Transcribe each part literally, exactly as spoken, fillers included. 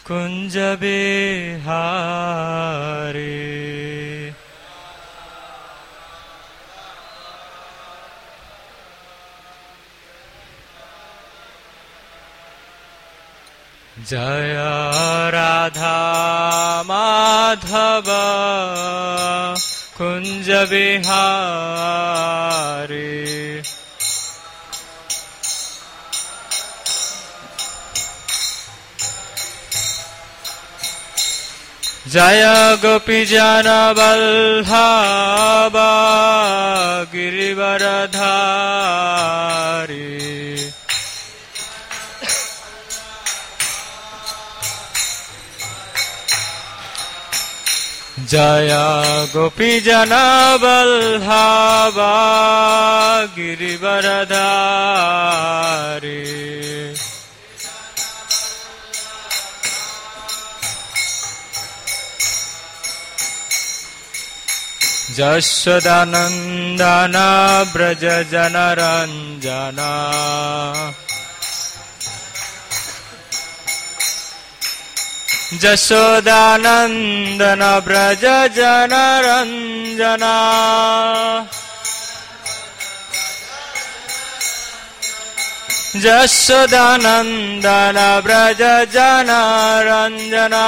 कुंज बिहारी। जय राधा माधव कुंज बिहारी। जय गोपी जन वल्लभ गिरिवरधारी। जय गोपी जन वल्लभ गिरिवरधारी। यशोदानंदन ब्रज जनरंजना। यशोदानंदन ब्रज जनरंजना। यशोदानंदन ब्रज जनरंजना।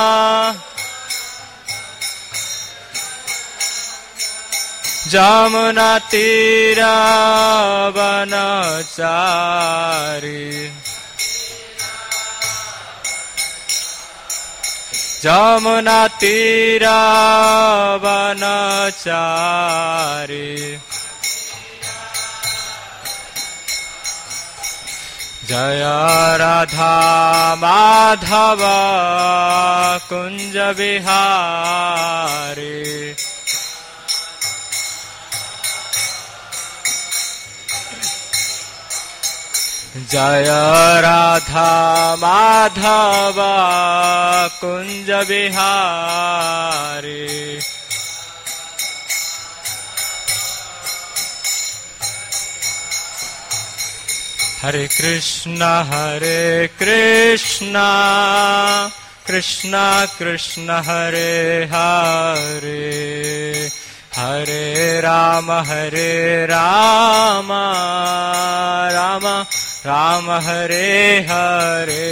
जमुना तीरा वनचारी। जमुना तीरा वनचारी। जय राधा माधव कुंज बिहारी। जय राधा माधव कुंज बिहारी। हरे कृष्णा हरे कृष्णा कृष्णा कृष्णा हरे हरे। हरे राम हरे राम राम राम हरे हरे।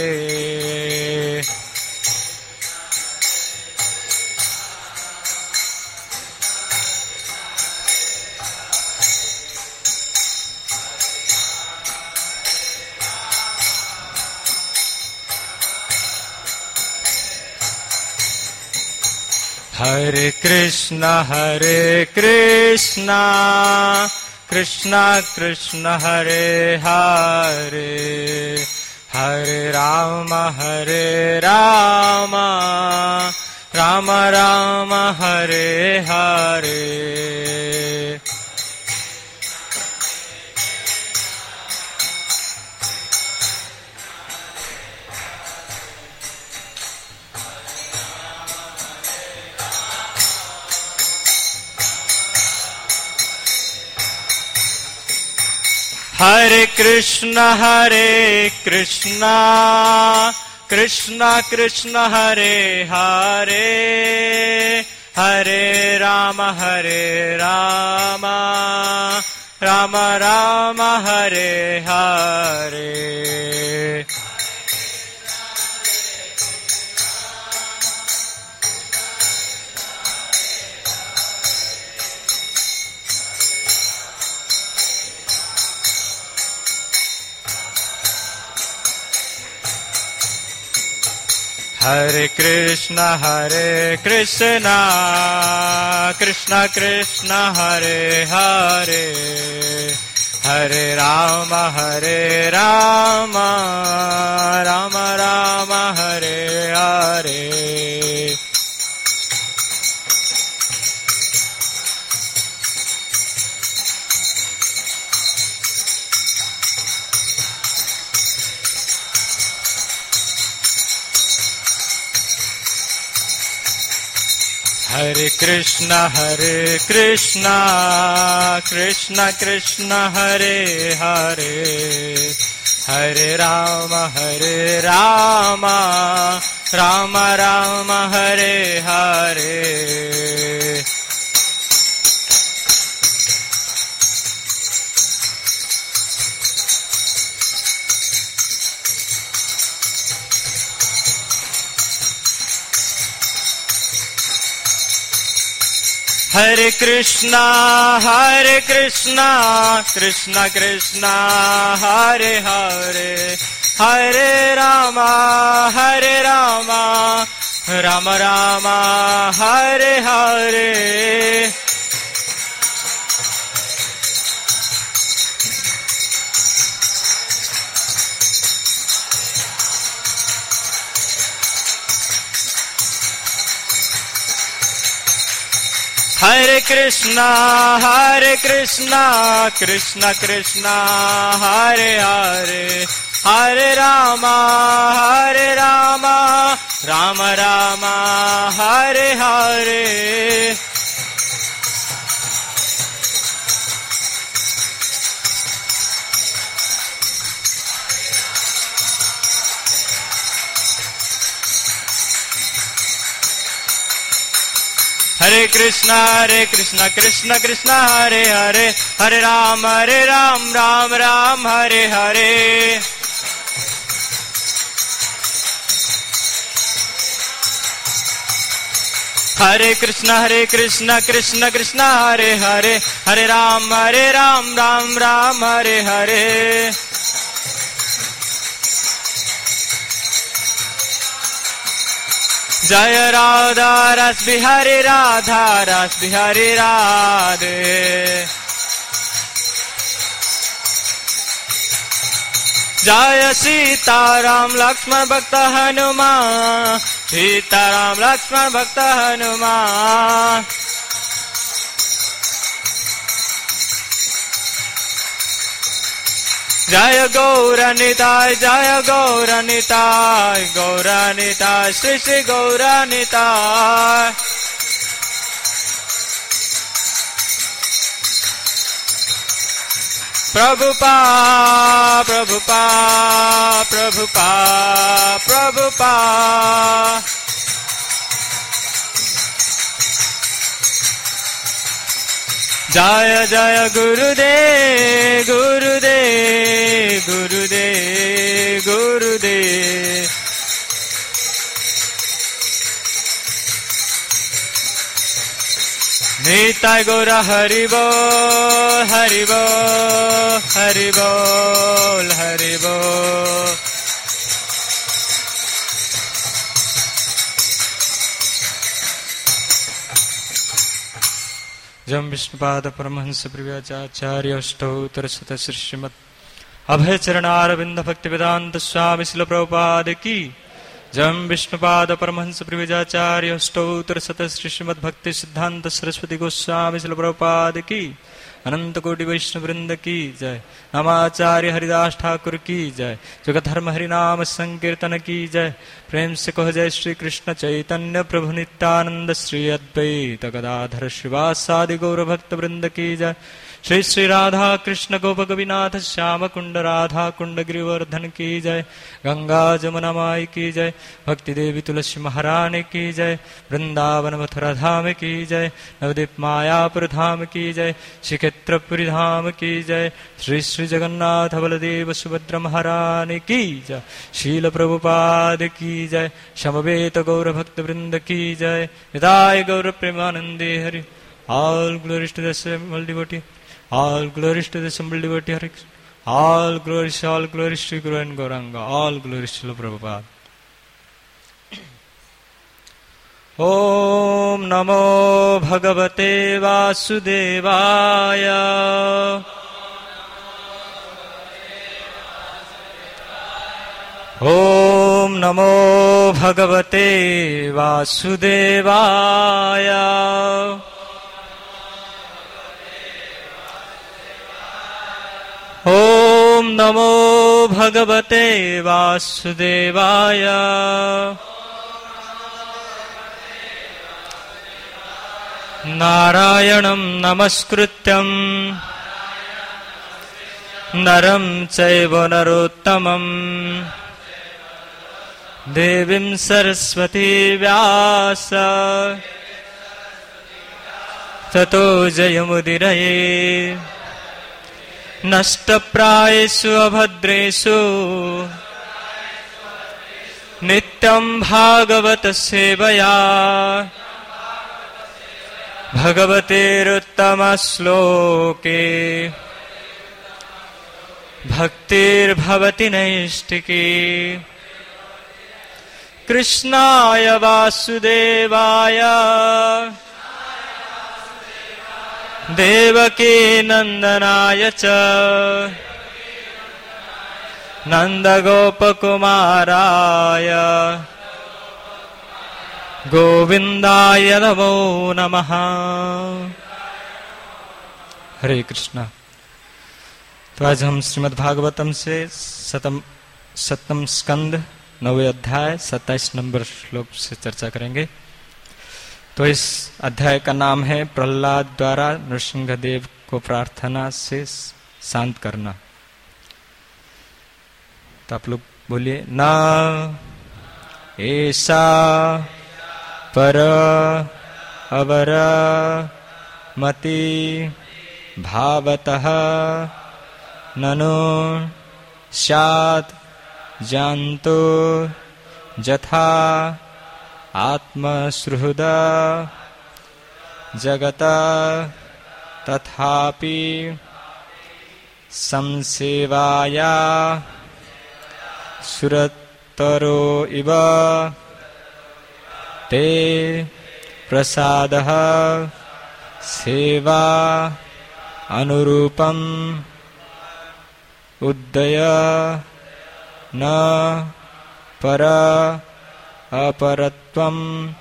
हरे कृष्णा हरे कृष्णा कृष्णा कृष्णा हरे हरे। हरे राम हरे राम राम राम हरे हरे। हरे कृष्णा हरे कृष्णा कृष्णा कृष्णा हरे हरे। हरे राम हरे राम राम राम हरे हरे। हरे कृष्णा हरे कृष्णा कृष्णा कृष्णा हरे हरे। हरे राम हरे राम राम राम हरे हरे। हरे कृष्णा हरे कृष्णा कृष्णा कृष्णा हरे हरे। हरे राम हरे राम राम राम हरे हरे। हरे कृष्णा हरे कृष्णा कृष्णा कृष्णा हरे हरे, हरे रामा हरे रामा राम रामा हरे हरे। हरे कृष्णा हरे कृष्णा कृष्णा कृष्णा हरे हरे, हरे रामा हरे रामा राम रामा हरे हरे। हरे कृष्णा हरे कृष्णा कृष्णा कृष्णा हरे हरे, हरे राम हरे राम राम राम हरे हरे। हरे कृष्णा हरे कृष्णा कृष्णा कृष्णा हरे हरे, हरे राम हरे राम राम राम हरे हरे। जय राधा रस बिहारी राधा रस बिहारी राधे। जय सीताराम लक्ष्मण भक्त हनुमान, सीताराम लक्ष्मण भक्त हनुमान। जय गौरनिताय जय गौरनिताय गौरनिताय श्री श्री गौरनिताय। प्रभुपा प्रभुपा प्रभुपा प्रभुपा। जय जय गुरुदेव गुरुदेव गुरुदेव गुरुदेव। निताय गौर हरि बोल हरि बोल हरि बोल हरि बोल। जम विष्णुपाद परमहंस प्रिव्याचार्य अष्टोत्तर शत श्रीमत् अभय चरणारविंद भक्ति वेदांत स्वामी शिल प्रभुपाद की। जम विष्णुपाद परमहंस प्रिव्याचार्य अष्टोत्तर शत श्रीमद् भक्ति सिद्धांत सरस्वती गोस्वामी शिल प्रभुपाद की। अनंत कोटि वैष्णव वृंद की जय। नामाचार्य हरिदास ठाकुर की जय। जगधर्म हरिनाम संकीर्तन की जय। प्रेम से कहो जय श्री कृष्ण चैतन्य प्रभु नित्यानंद श्री अद्वैत गदाधर श्रीवासादि गौर भक्त वृंद की जय। श्री श्री राधा कृष्ण गोप गोपीनाथ श्याम कुंड राधा कुंड गिरिवर्धन की जय। गंगा जमुना माई की जय। भक्ति देवी तुलसी महारानी की जय। वृंदावन मथुरा धाम की जय। नवदीप मायापुर धाम की जय। श्रीक्षेत्रपुरी धाम की जय। श्री श्री जगन्नाथ बलदेव सुभद्र महारानी की जय। शील प्रभुपाद की जय। समवेत गौर भक्त वृंद की जय। निताय गौर प्रेमानंदे Hari. All glories to the assembled devotee. All glories to the assembled devotee. Hare Krishna. All glories, all glories to Guru and Gauranga. All glories to Prabhupada. Om Namo Bhagavate Vasudevaya. Om Namo Bhagavate Vasudevaya. Om Namo Bhagavate Vasudevaya. Narayanam Namaskrutyam Naram Chaiva Narottamam देवीं सरस्वती व्यास ततो जयमुदीरये नष्टप्रायेषु अभद्रेषु नित्यं भागवत सेवया भगवतेरुत्तमश्लोके भक्तिर्भवति नैष्टिकी कृष्णाय वासुदेवाय देवकी नंदनाय च नंदगोपकुमाराय गोविंदाय नमो नमः। हरे कृष्णा। तो आज हम श्रीमद् भागवतम से सतम सप्तम स्कंद नवे अध्याय सत्ताईस नंबर श्लोक से चर्चा करेंगे। तो इस अध्याय का नाम है प्रहलाद द्वारा नृसिंहदेव को प्रार्थना से शांत करना। तो आप लोग बोलिए, न ऐसा पर अवर मति भावतः ननु स्यात् जानतो जथा आत्मसुहृद जगत तथापि संसेवाया सुरतरो इव ते प्रसादः सेवा अनुरूपम् उद्दय न पर अपरत्वम्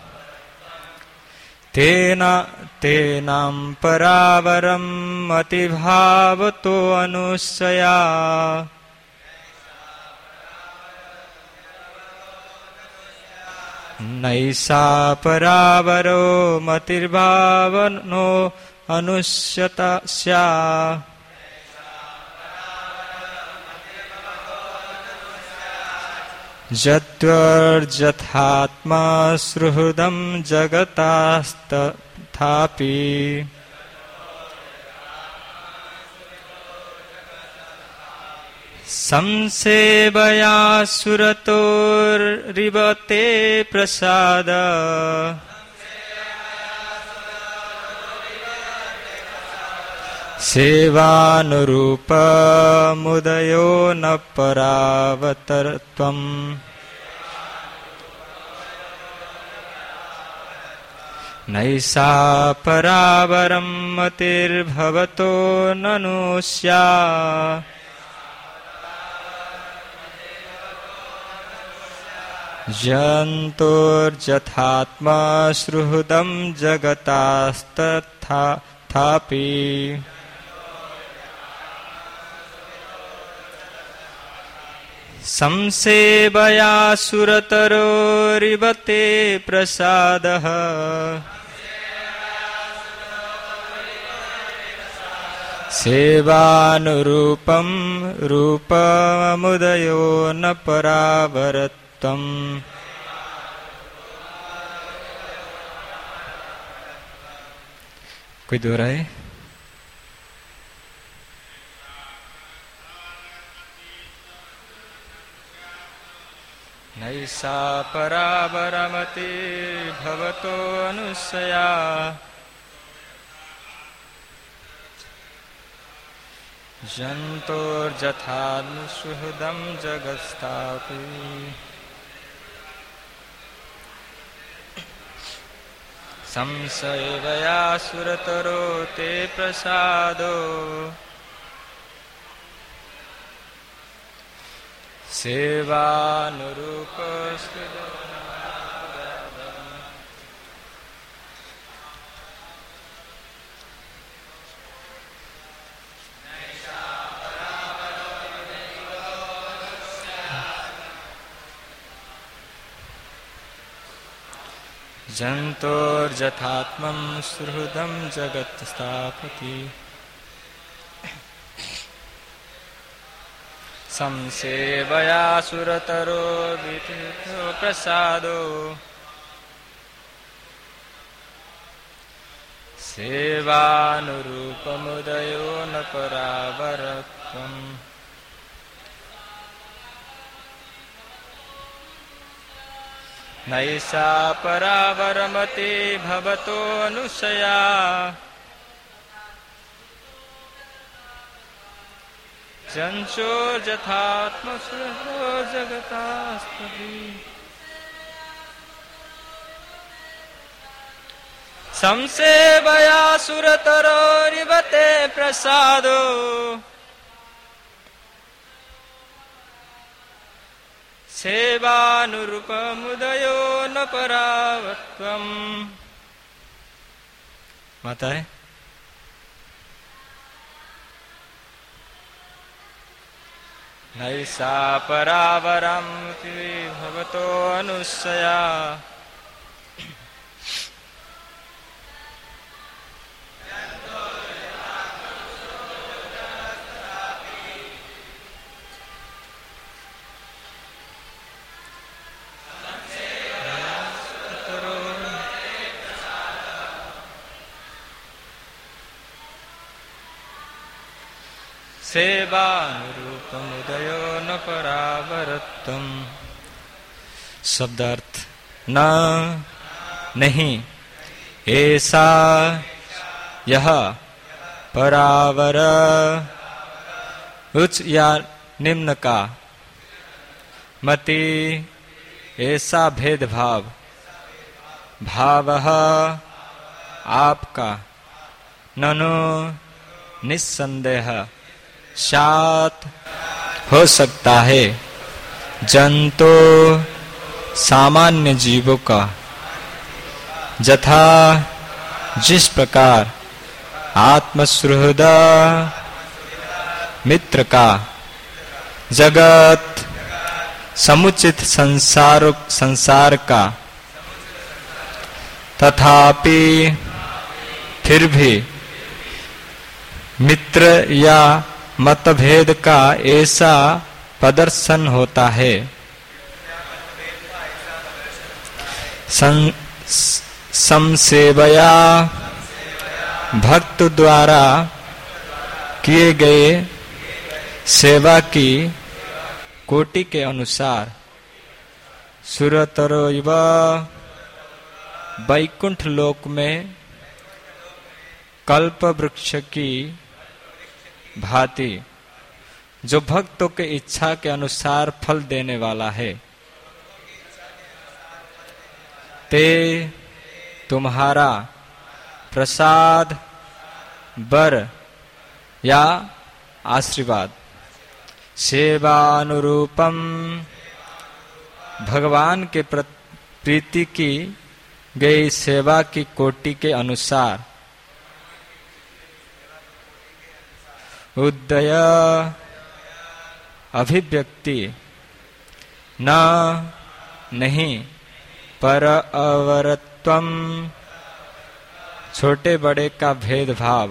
तेना तेनां परावरम् अतिभावतो अनुशया नैषा परावरो मतिर्भावनो अनुष्यता स्या यद्वर्जथात्मा सुहृदं जगतास्तथापि संसेवया सुरतोरिवते प्रसाद सेवानुरूपमुदयो न परावतरत्वम् नैषा परावरं मतिर्भवतो ननु स्या जन्तोर्यथात्मा सुहृदं जगतास्तथापि संसेवया सुरतरोरिवते प्रसादः सेवानुरूपं रूपमुदयो न परावरत्वम्। कोई दोहराए? नैषा परावरमति भवतो अनुशया जन्तोर्यथानुसुहृदं जगत्स्थापि संसेवया सुरतरो ते प्रसादो सेवानुरूप जन्तोर्यथात्मं सुहृदं जगत् स्थापति संसेवया सुरतरो विततो प्रसादो सेवानुरूपमुदयो न परावरत्वम् नैषा परावरमते भवतोऽनुशया चञ्चोर्यथात्मसुरो जगतास्तवी संसेवया सुरतरोरिवते प्रसादो सेवानुरूपमुदयो न परावत्वम्। माताएं, नैषा परावरं भवतो अनुशया सेवानुरूपमुदयो न परावरत्वम्। शब्दार्थ न नहीं ऐसा यह परावर उच्च या निम्न का मति ऐसा भेदभाव भाव आपका ननु निस्संदेह सात हो सकता है जंतु सामान्य जीवों का यथा जिस प्रकार आत्मसुहृद मित्र का जगत समुचित संसार संसार का तथापि फिर भी मित्र या मतभेद का ऐसा प्रदर्शन होता है। संसेवया भक्त द्वारा किए गए सेवा की कोटि के अनुसार सुरतरोइव वैकुंठ लोक में कल्प वृक्ष की भांति जो भक्तों के इच्छा के अनुसार फल देने वाला है, ते तुम्हारा प्रसाद बर या आशीर्वाद सेवानुरूपम भगवान के प्रीति की गई सेवा की कोटि के अनुसार उदय अभिव्यक्ति न नहीं पर अवरत्वम छोटे बड़े का भेदभाव।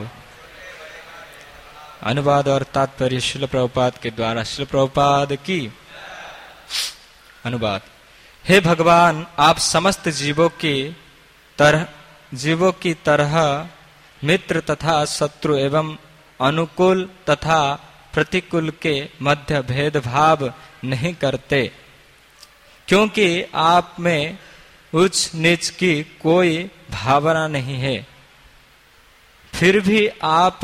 अनुवाद और तात्पर्य श्रील प्रभुपाद के द्वारा। श्रील प्रभुपाद की अनुवाद। हे भगवान, आप समस्त जीवों की तरह जीवों की तरह मित्र तथा शत्रु एवं अनुकूल तथा प्रतिकूल के मध्य भेदभाव नहीं करते, क्योंकि आप में उच्च नीच की कोई भावना नहीं है। फिर भी आप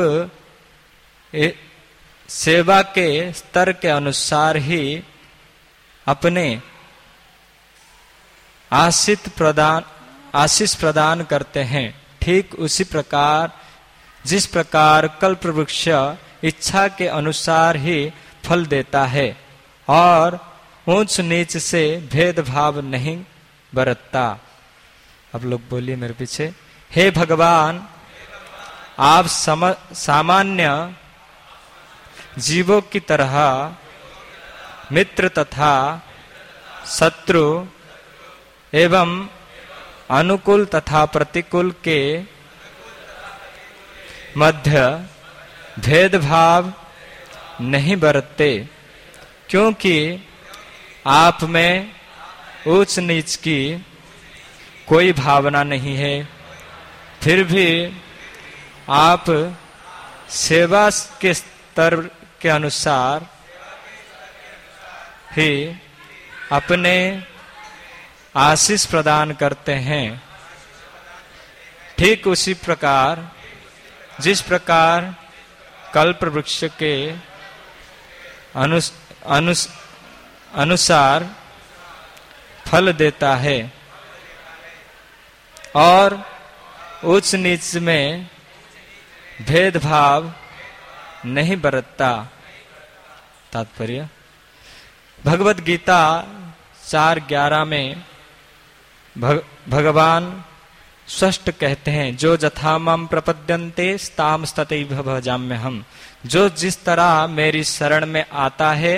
सेवा के स्तर के अनुसार ही अपने आशीष प्रदान आशीष प्रदान करते हैं। ठीक उसी प्रकार जिस प्रकार कल्प वृक्ष इच्छा के अनुसार ही फल देता है और ऊंच नीच से भेदभाव नहीं बरतता। अब लोग बोलिए मेरे पीछे। हे भगवान, आप सम, सामान्य जीवों की तरह मित्र तथा शत्रु एवं अनुकूल तथा प्रतिकूल के मध्य भेदभाव नहीं बरतते, क्योंकि आप में ऊंच नीच की कोई भावना नहीं है, फिर भी आप सेवा के स्तर के अनुसार ही अपने आशीष प्रदान करते हैं। ठीक उसी प्रकार जिस प्रकार कल्प वृक्ष के अनुस, अनुस, अनुसार फल देता है और उच्च नीच में भेदभाव नहीं बरतता। तात्पर्य भगवत गीता चार ग्यारह में भग, भगवान स्पष्ट कहते हैं, जो जथा माम प्रपद्यन्ते ताम तथैव भजाम्यहम्। जो जिस तरह मेरी शरण में आता है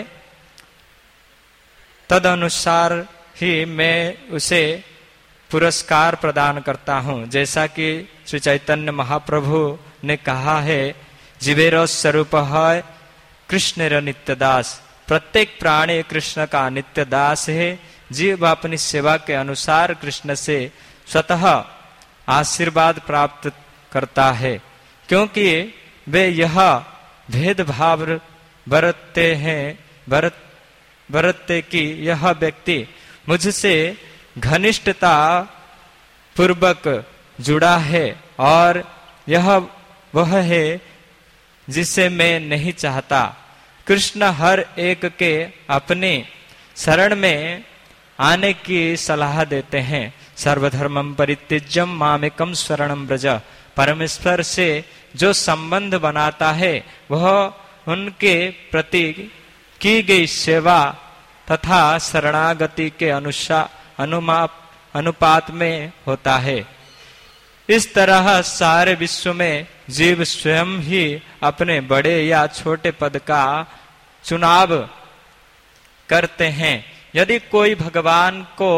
तद अनुसार ही मैं उसे पुरस्कार प्रदान करता हूँ। जैसा कि श्री चैतन्य महाप्रभु ने कहा है, जीवेर स्वरूप है कृष्ण नित्य दास। प्रत्येक प्राणी कृष्ण का नित्य दास है। जीव अपनी सेवा के अनुसार कृष्ण से स्वतः आशीर्वाद प्राप्त करता है, क्योंकि वे यह भेदभाव बरतते हैं बरत बरतते कि यह व्यक्ति मुझसे घनिष्ठता पूर्वक जुड़ा है और यह वह है जिसे मैं नहीं चाहता। कृष्ण हर एक के अपने शरण में आने की सलाह देते हैं। सर्वधर्मं परित्यज्य मामेकं शरणं व्रज। परमेश्वर से जो संबंध बनाता है वह उनके प्रति की गई सेवा तथा शरणागति के अनुसार अनुमाप अनुपात में होता है। इस तरह सारे विश्व में जीव स्वयं ही अपने बड़े या छोटे पद का चुनाव करते हैं। यदि कोई भगवान को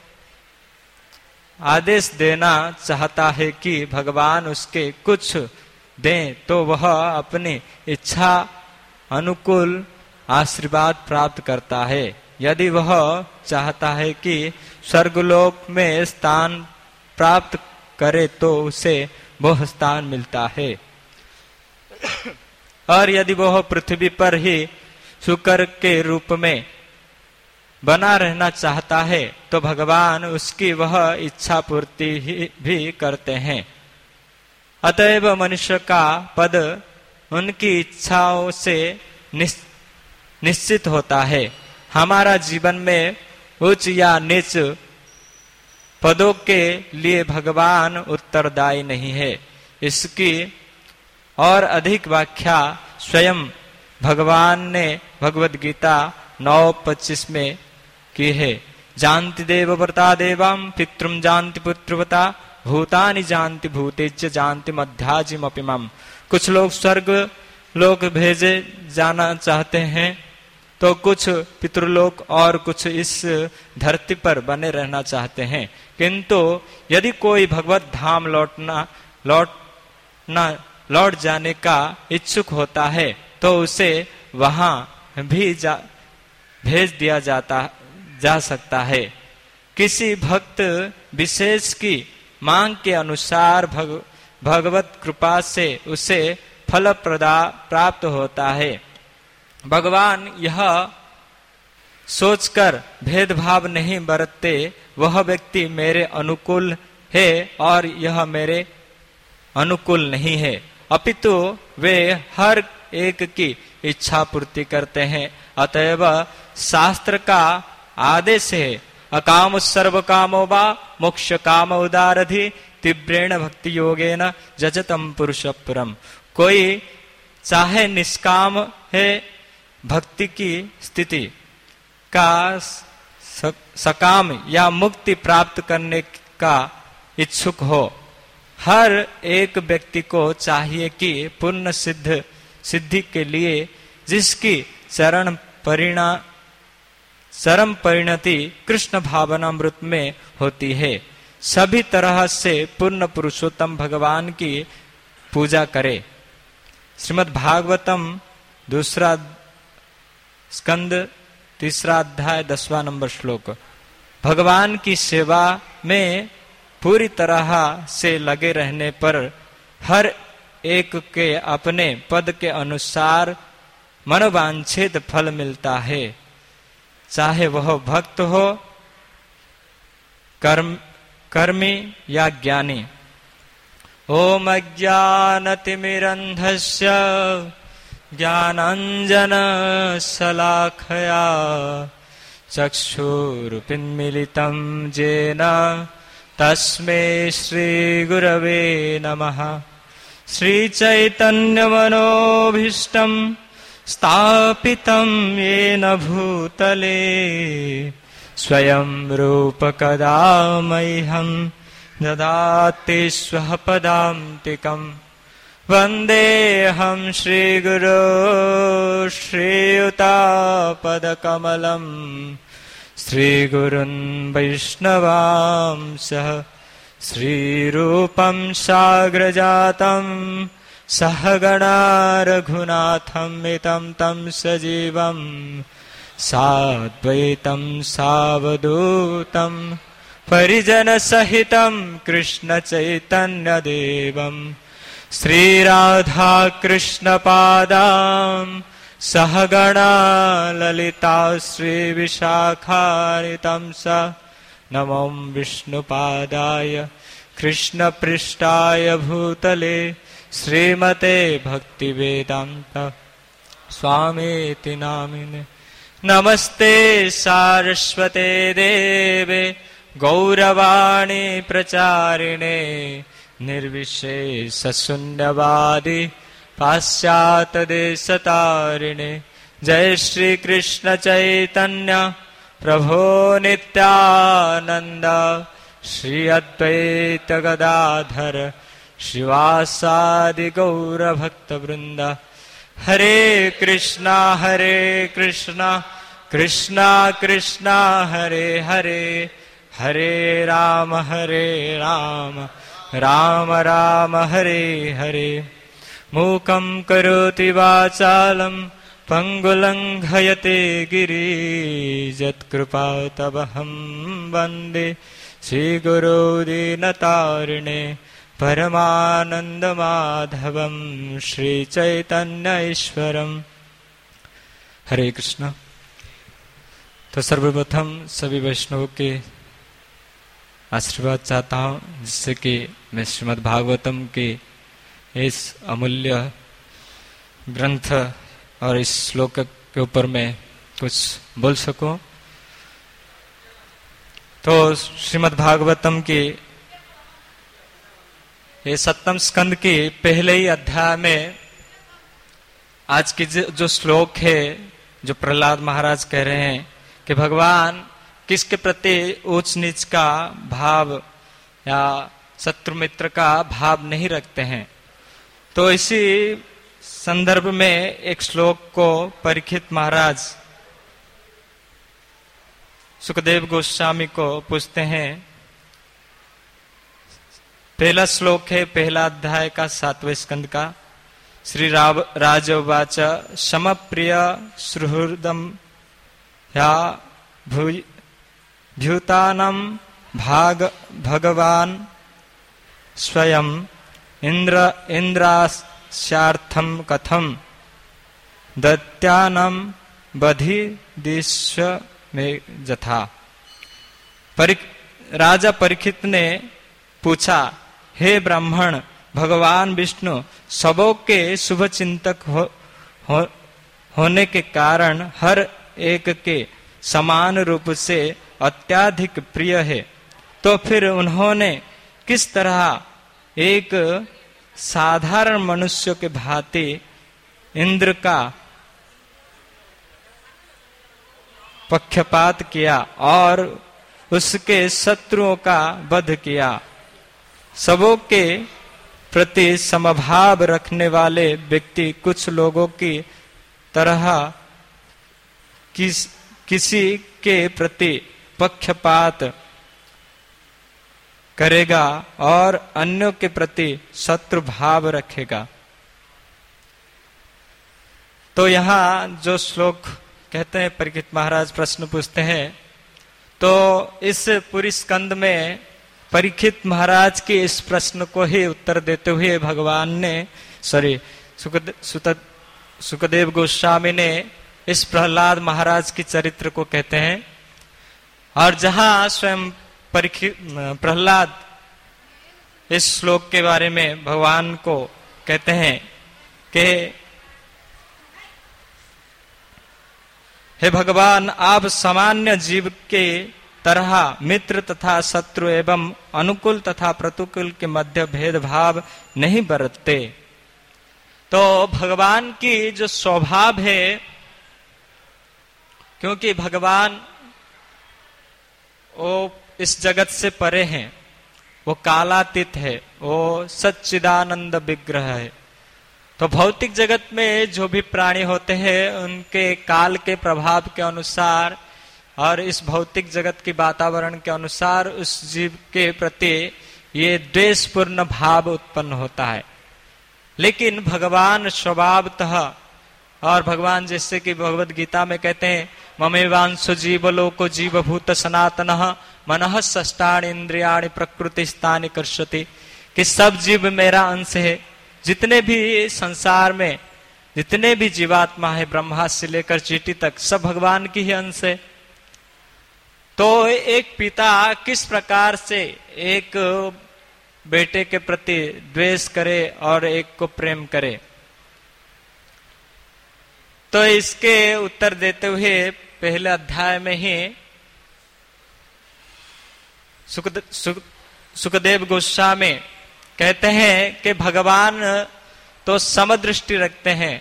आदेश देना चाहता है कि भगवान उसके कुछ दें, तो वह अपनी इच्छा अनुकूल आशीर्वाद प्राप्त करता है। यदि वह चाहता है कि स्वर्गलोक में स्थान प्राप्त करे तो उसे वह स्थान मिलता है, और यदि वह पृथ्वी पर ही शुक्र के रूप में बना रहना चाहता है तो भगवान उसकी वह इच्छा पूर्ति ही भी करते हैं। अतएव मनुष्य का पद उनकी इच्छाओं से निश्चित होता है। हमारा जीवन में उच्च या नीच पदों के लिए भगवान उत्तरदायी नहीं है। इसकी और अधिक व्याख्या स्वयं भगवान ने भगवत गीता नौ पच्चीस में की है। जानति देवव्रता देवाम पितृम जानति पुत्रवता भूतानि जानति भूतेज्य जानति मध्याजिमपि मम। कुछ लोग स्वर्ग लोक भेजे जाना चाहते हैं तो कुछ पितृलोक और कुछ इस धरती पर बने रहना चाहते हैं, किंतु यदि कोई भगवत धाम लौटना लौटना लौट जाने का इच्छुक होता है तो उसे वहां भी जा, भेज दिया जाता जा सकता है। किसी भक्त विशेष की मांग के अनुसार भग, भगवत कृपा से उसे फल प्रदा प्राप्त होता है। भगवान यह सोचकर भेदभाव नहीं बरतते, वह व्यक्ति मेरे अनुकूल है और यह मेरे अनुकूल नहीं है, अपितु वे हर एक की इच्छा पूर्ति करते हैं। अतएव शास्त्र का आदेश है, अकाम सर्व कामो वा मोक्ष काम उदारधि तीव्रेण भक्ति योगेन जजतम पुरुष पुरम। कोई चाहे निष्काम है भक्ति की स्थिति का सकाम या मुक्ति प्राप्त करने का इच्छुक हो, हर एक व्यक्ति को चाहिए कि पूर्ण सिद्ध सिद्धि के लिए जिसकी चरण परिणा चरम परिणति कृष्ण भावनामृत में होती है, सभी तरह से पूर्ण पुरुषोत्तम भगवान की पूजा करे। श्रीमद् भागवतम दूसरा स्कंद तीसरा अध्याय दसवां नंबर श्लोक। भगवान की सेवा में पूरी तरह से लगे रहने पर हर एक के अपने पद के अनुसार मनोवांछित फल मिलता है, चाहे वह भक्त हो, कर्म कर्मी या ज्ञानी। ओम अज्ञानतिमिरन्धस्य ज्ञानाञ्जन शलाखया चक्षुरुन्मीलितं येन तस्मै श्रीगुरवे नमः। श्रीचैतन्यमनोभीष्टं स्थापितं येन भूतले स्वयं रूप कदा मह्यं ददाति स्वपदान्तिकम्। वन्देऽहं श्रीगुरो श्रीयुतापदकमलम् श्रीगुरुन् वैष्णवांसः श्रीरूपं साग्रजातं सहगणा रघुनाथमितं तं सजीवं साद्वैतं सावधूतं परिजनसहितं कृष्णचैतन्यदेवं श्रीराधाकृष्णपादां सहगणा ललिता श्रीविशाखान्वितं स नमो विष्णुपादाय कृष्णपृष्ठाय भूतले श्रीमते भक्तिवेदांत स्वामीति नामिने। नमस्ते सारस्वते देवे गौरवाणी प्रचारिणे निर्विशेषशून्यवादी पाश्चात्यदेशतारिणे। जय श्री कृष्ण चैतन्य प्रभो नित्यानंद श्री अद्वैत गदाधर श्रीवासादि गौर भक्त वृंद। हरे कृष्णा हरे कृष्णा कृष्णा कृष्णा हरे हरे हरे राम हरे राम राम राम हरे हरे। मूकं करोति वाचालं पंगुलंघयते गिरिं यत्कृपातमहं वन्दे श्रीगुरो दीनतारिणे परमानंदमाधवं श्रीचैतन्यईश्वरम्। हरे कृष्ण। तो सर्वप्रथम सभी वैष्णवों के आशीर्वाद चाहता हूँ, जिससे कि मैं श्रीमद् भागवतम के इस अमूल्य ग्रंथ और इस श्लोक के ऊपर मैं कुछ बोल सकूं। तो श्रीमद् भागवतम की ये सप्तम स्कंद के पहले ही अध्याय में आज की जो श्लोक है, जो प्रहलाद महाराज कह रहे हैं कि भगवान किसके प्रति ऊंच नीच का भाव या शत्रु मित्र का भाव नहीं रखते हैं। तो इसी संदर्भ में एक श्लोक को परीक्षित महाराज सुखदेव गोस्वामी को पूछते हैं। पहला श्लोक है पहला अध्याय का सातवें स्कंद का। श्री राजोवाच समप्रिय सुहृदम या भूतानां भाग भगवान स्वयं इंद्र इंद्रास्यार्थम कथम दैत्यानां बधिदिष्य में जथा। राजा परीक्षित ने पूछा, हे ब्राह्मण, भगवान विष्णु सबों के शुभ चिंतक हो, हो, होने के कारण हर एक के समान रूप से अत्याधिक प्रिय है, तो फिर उन्होंने किस तरह एक साधारण मनुष्य के भांति इंद्र का पक्षपात किया और उसके शत्रुओं का वध किया। सबों के प्रति समभाव रखने वाले व्यक्ति कुछ लोगों की तरह किस किसी के प्रति पक्षपात करेगा और अन्यों के प्रति शत्रु भाव रखेगा। तो यहाँ जो श्लोक कहते हैं, परीक्षित महाराज प्रश्न पूछते हैं, तो इस पूरी स्कंद में परीक्षित महाराज के इस प्रश्न को ही उत्तर देते हुए भगवान ने सॉरी सुखदेव गोस्वामी ने इस प्रहलाद महाराज की चरित्र को कहते हैं। और जहां स्वयं परीक्षित प्रहलाद इस श्लोक के बारे में भगवान को कहते हैं कि हे भगवान, आप सामान्य जीव के तरह मित्र तथा शत्रु एवं अनुकूल तथा प्रतिकूल के मध्य भेदभाव नहीं बरतते। तो भगवान की जो स्वभाव है, क्योंकि भगवान वो इस जगत से परे हैं, वो कालातीत है, वो सच्चिदानंद विग्रह है। तो भौतिक जगत में जो भी प्राणी होते हैं उनके काल के प्रभाव के अनुसार और इस भौतिक जगत की वातावरण के अनुसार उस जीव के प्रति ये द्वेषपूर्ण भाव उत्पन्न होता है। लेकिन भगवान स्वभावतः, और भगवान जैसे कि भगवद गीता में कहते हैं, ममेवांशो जीवलोको जीवभूत सनातनः मनः षष्ठानि इंद्रियाणि प्रकृति स्थानि कर्षति, कि सब जीव मेरा अंश है। जितने भी संसार में जितने भी जीवात्मा है, ब्रह्मा से लेकर चींटी तक, सब भगवान की ही अंश है। तो एक पिता किस प्रकार से एक बेटे के प्रति द्वेष करे और एक को प्रेम करे, तो इसके उत्तर देते हुए पहले अध्याय में ही सुखदेव सुख, सुखदेव गोस्वामी कहते हैं कि भगवान तो समदृष्टि रखते हैं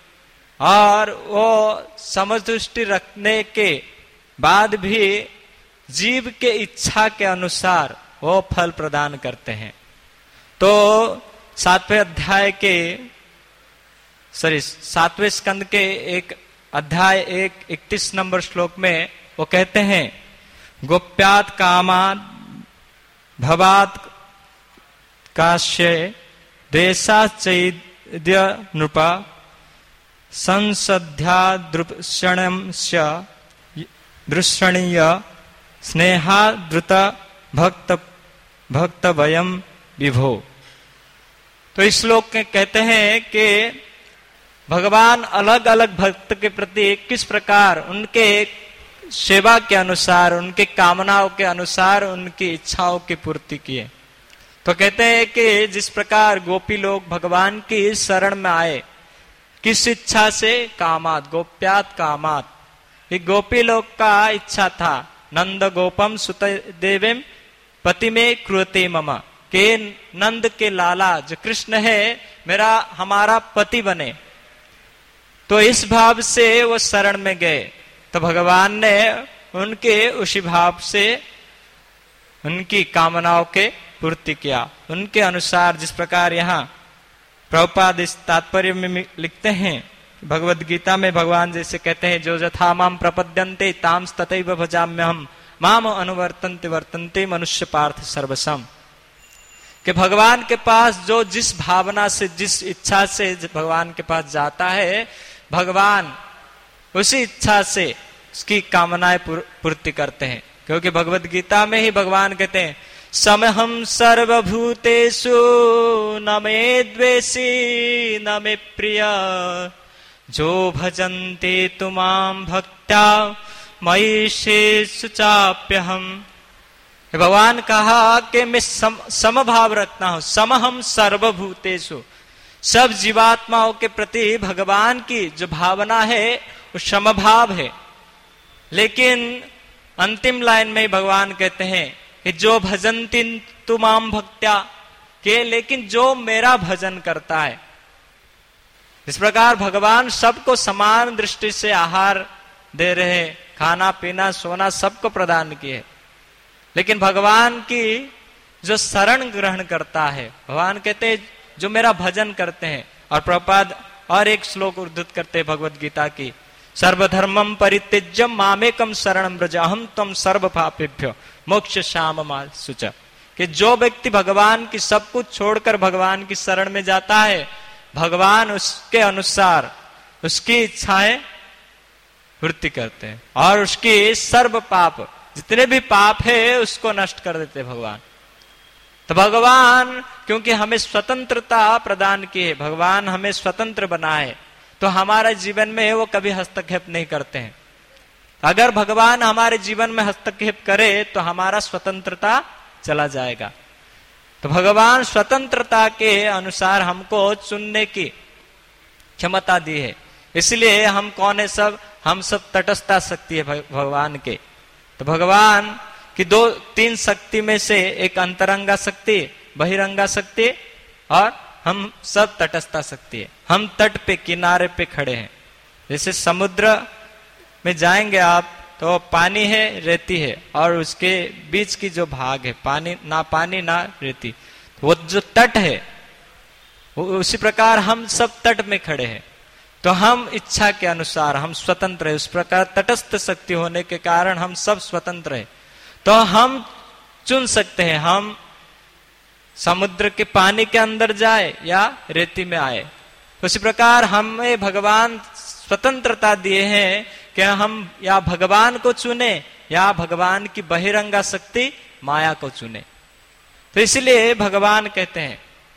और वो समदृष्टि रखने के बाद भी जीव के इच्छा के अनुसार वो फल प्रदान करते हैं। तो सातवें अध्याय के सॉरी सातवें स्कंद के एक अध्याय एक इकतीस नंबर श्लोक में वो कहते हैं, गोप्यात कामात भवात काश्य देशाचैद्य नृपा संसध्या दृश्यणस्य दृश्यणीय स्नेहाद्रुत भक्त भक्त वयम विभो। तो इस श्लोक में कहते हैं कि भगवान अलग अलग भक्त के प्रति किस प्रकार उनके सेवा के अनुसार, उनके कामनाओं के अनुसार उनकी इच्छाओं की पूर्ति किए। तो कहते हैं कि जिस प्रकार गोपी लोग भगवान की शरण में आए, किस इच्छा से, कामात, गोप्यात कामात, ये गोपी लोग का इच्छा था, नंद गोपम सुत देवेम पति में क्रुते मम, के नंद के लाला जो कृष्ण है मेरा हमारा पति बने। तो इस भाव से वो शरण में गए, तो भगवान ने उनके उसी भाव से उनकी कामनाओं के पूर्ति किया, उनके अनुसार। जिस प्रकार यहाँ प्रभुपाद इस तात्पर्य में लिखते हैं, भगवद गीता में भगवान जैसे कहते हैं, जो यथा माम प्रपद्यन्ते ताम तथैव भजाम्यहम् माम अनुवर्तन्ते वर्तन्ते मनुष्य पार्थ सर्वसम, कि भगवान के पास जो जिस भावना से, जिस इच्छा से भगवान के पास जाता है, भगवान उसी इच्छा से उसकी कामनाएं पूर्ति करते हैं। क्योंकि भगवद गीता में ही भगवान कहते हैं, समहम सर्वभूतेषु न मे द्वेषी न मे प्रिय जो भजन्ते तु मां भक्त्या मयि शेषु चाप्यहम्। भगवान कहा कि मैं सम, समभाव रखता हूं, समहम सर्वभूतेषु, सब जीवात्माओं के प्रति भगवान की जो भावना है वो समभाव है। लेकिन अंतिम लाइन में भगवान कहते हैं कि जो भजन्ति तु मां भक्त्या, के लेकिन जो मेरा भजन करता है। इस प्रकार भगवान सबको समान दृष्टि से आहार दे रहे, खाना पीना सोना सबको प्रदान किए, लेकिन भगवान की जो शरण ग्रहण करता है, भगवान कहते हैं जो मेरा भजन करते हैं। और प्रभुपाद और एक श्लोक उद्धृत करते हैं भगवद गीता की, सर्वधर्मम परित्यज्य मामेकम शरणं व्रज अहम त्वं सर्व पापेभ्यो मोक्ष श्याम सुच, कि जो व्यक्ति भगवान की सब कुछ छोड़कर भगवान की शरण में जाता है, भगवान उसके अनुसार उसकी इच्छाएं पूर्ति करते हैं और उसकी सर्व पाप, जितने भी पाप है उसको नष्ट कर देते हैं भगवान। तो भगवान क्योंकि हमें स्वतंत्रता प्रदान की है, भगवान हमें स्वतंत्र बनाए, तो हमारे जीवन में वो कभी हस्तक्षेप नहीं करते हैं। अगर भगवान हमारे जीवन में हस्तक्षेप करे तो हमारा स्वतंत्रता चला जाएगा। तो भगवान स्वतंत्रता के अनुसार हमको चुनने की क्षमता दी है, इसलिए हम कौन है सब, हम सब तटस्थता शक्ति है भगवान के। तो भगवान की दो तीन शक्ति में से एक अंतरंगा शक्ति, बहिरंगा शक्ति, और हम सब तटस्थता शक्ति है। हम तट पे किनारे पे खड़े हैं। जैसे समुद्र में जाएंगे आप तो पानी है, रेती है, और उसके बीच की जो भाग है पानी, ना पानी ना रेती, वो जो तट है, वो उसी प्रकार हम सब तट में खड़े हैं। तो हम इच्छा के अनुसार हम स्वतंत्र है, उस प्रकार तटस्थ शक्ति होने के कारण हम सब स्वतंत्र है। तो हम चुन सकते हैं, हम समुद्र के पानी के अंदर जाए या रेती में आए। तो इसी प्रकार हमें भगवान स्वतंत्रता दिए हैं कि हम या भगवान को चुने या भगवान की बहिरंगा शक्ति माया को चुने। तो इसलिए भगवान कहते हैं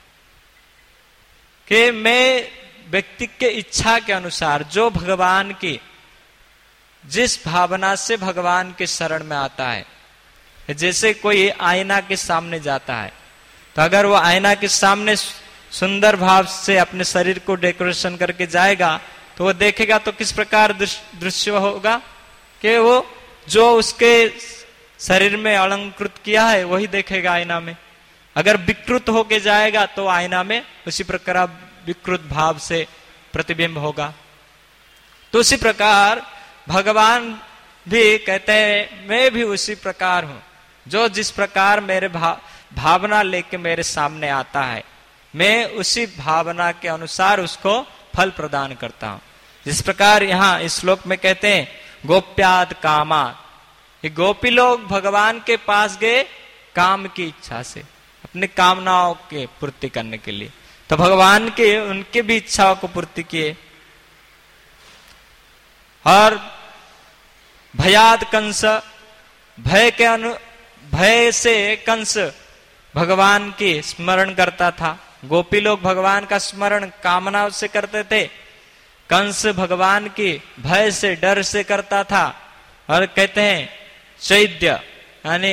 कि मैं व्यक्ति के इच्छा के अनुसार जो भगवान की, जिस भावना से भगवान के शरण में आता है, जैसे कोई आईना के सामने जाता है तो अगर वो आईना के सामने सुंदर भाव से अपने शरीर को डेकोरेशन करके जाएगा तो वो देखेगा तो किस प्रकार दृश्य होगा कि वो जो उसके शरीर में अलंकृत किया है वही देखेगा आईना में। अगर विकृत होके जाएगा तो आईना में उसी प्रकार विकृत भाव से प्रतिबिंब होगा। तो उसी प्रकार भगवान भी कहते हैं मैं भी उसी प्रकार हूं, जो जिस प्रकार मेरे भाव भावना लेके मेरे सामने आता है मैं उसी भावना के अनुसार उसको फल प्रदान करता हूं। जिस प्रकार यहाँ इस श्लोक में कहते हैं गोप्याद कामा, ये गोपी लोग भगवान के पास गए काम की इच्छा से, अपनी कामनाओं के पूर्ति करने के लिए, तो भगवान के उनके भी इच्छाओं को पूर्ति किए। और भयाद कंस, भय के अनु भय से कंस भगवान की स्मरण करता था। गोपी लोग भगवान का स्मरण कामनाओं से करते थे, कंस भगवान की भय से, डर से करता था। और कहते हैं चैद्य यानी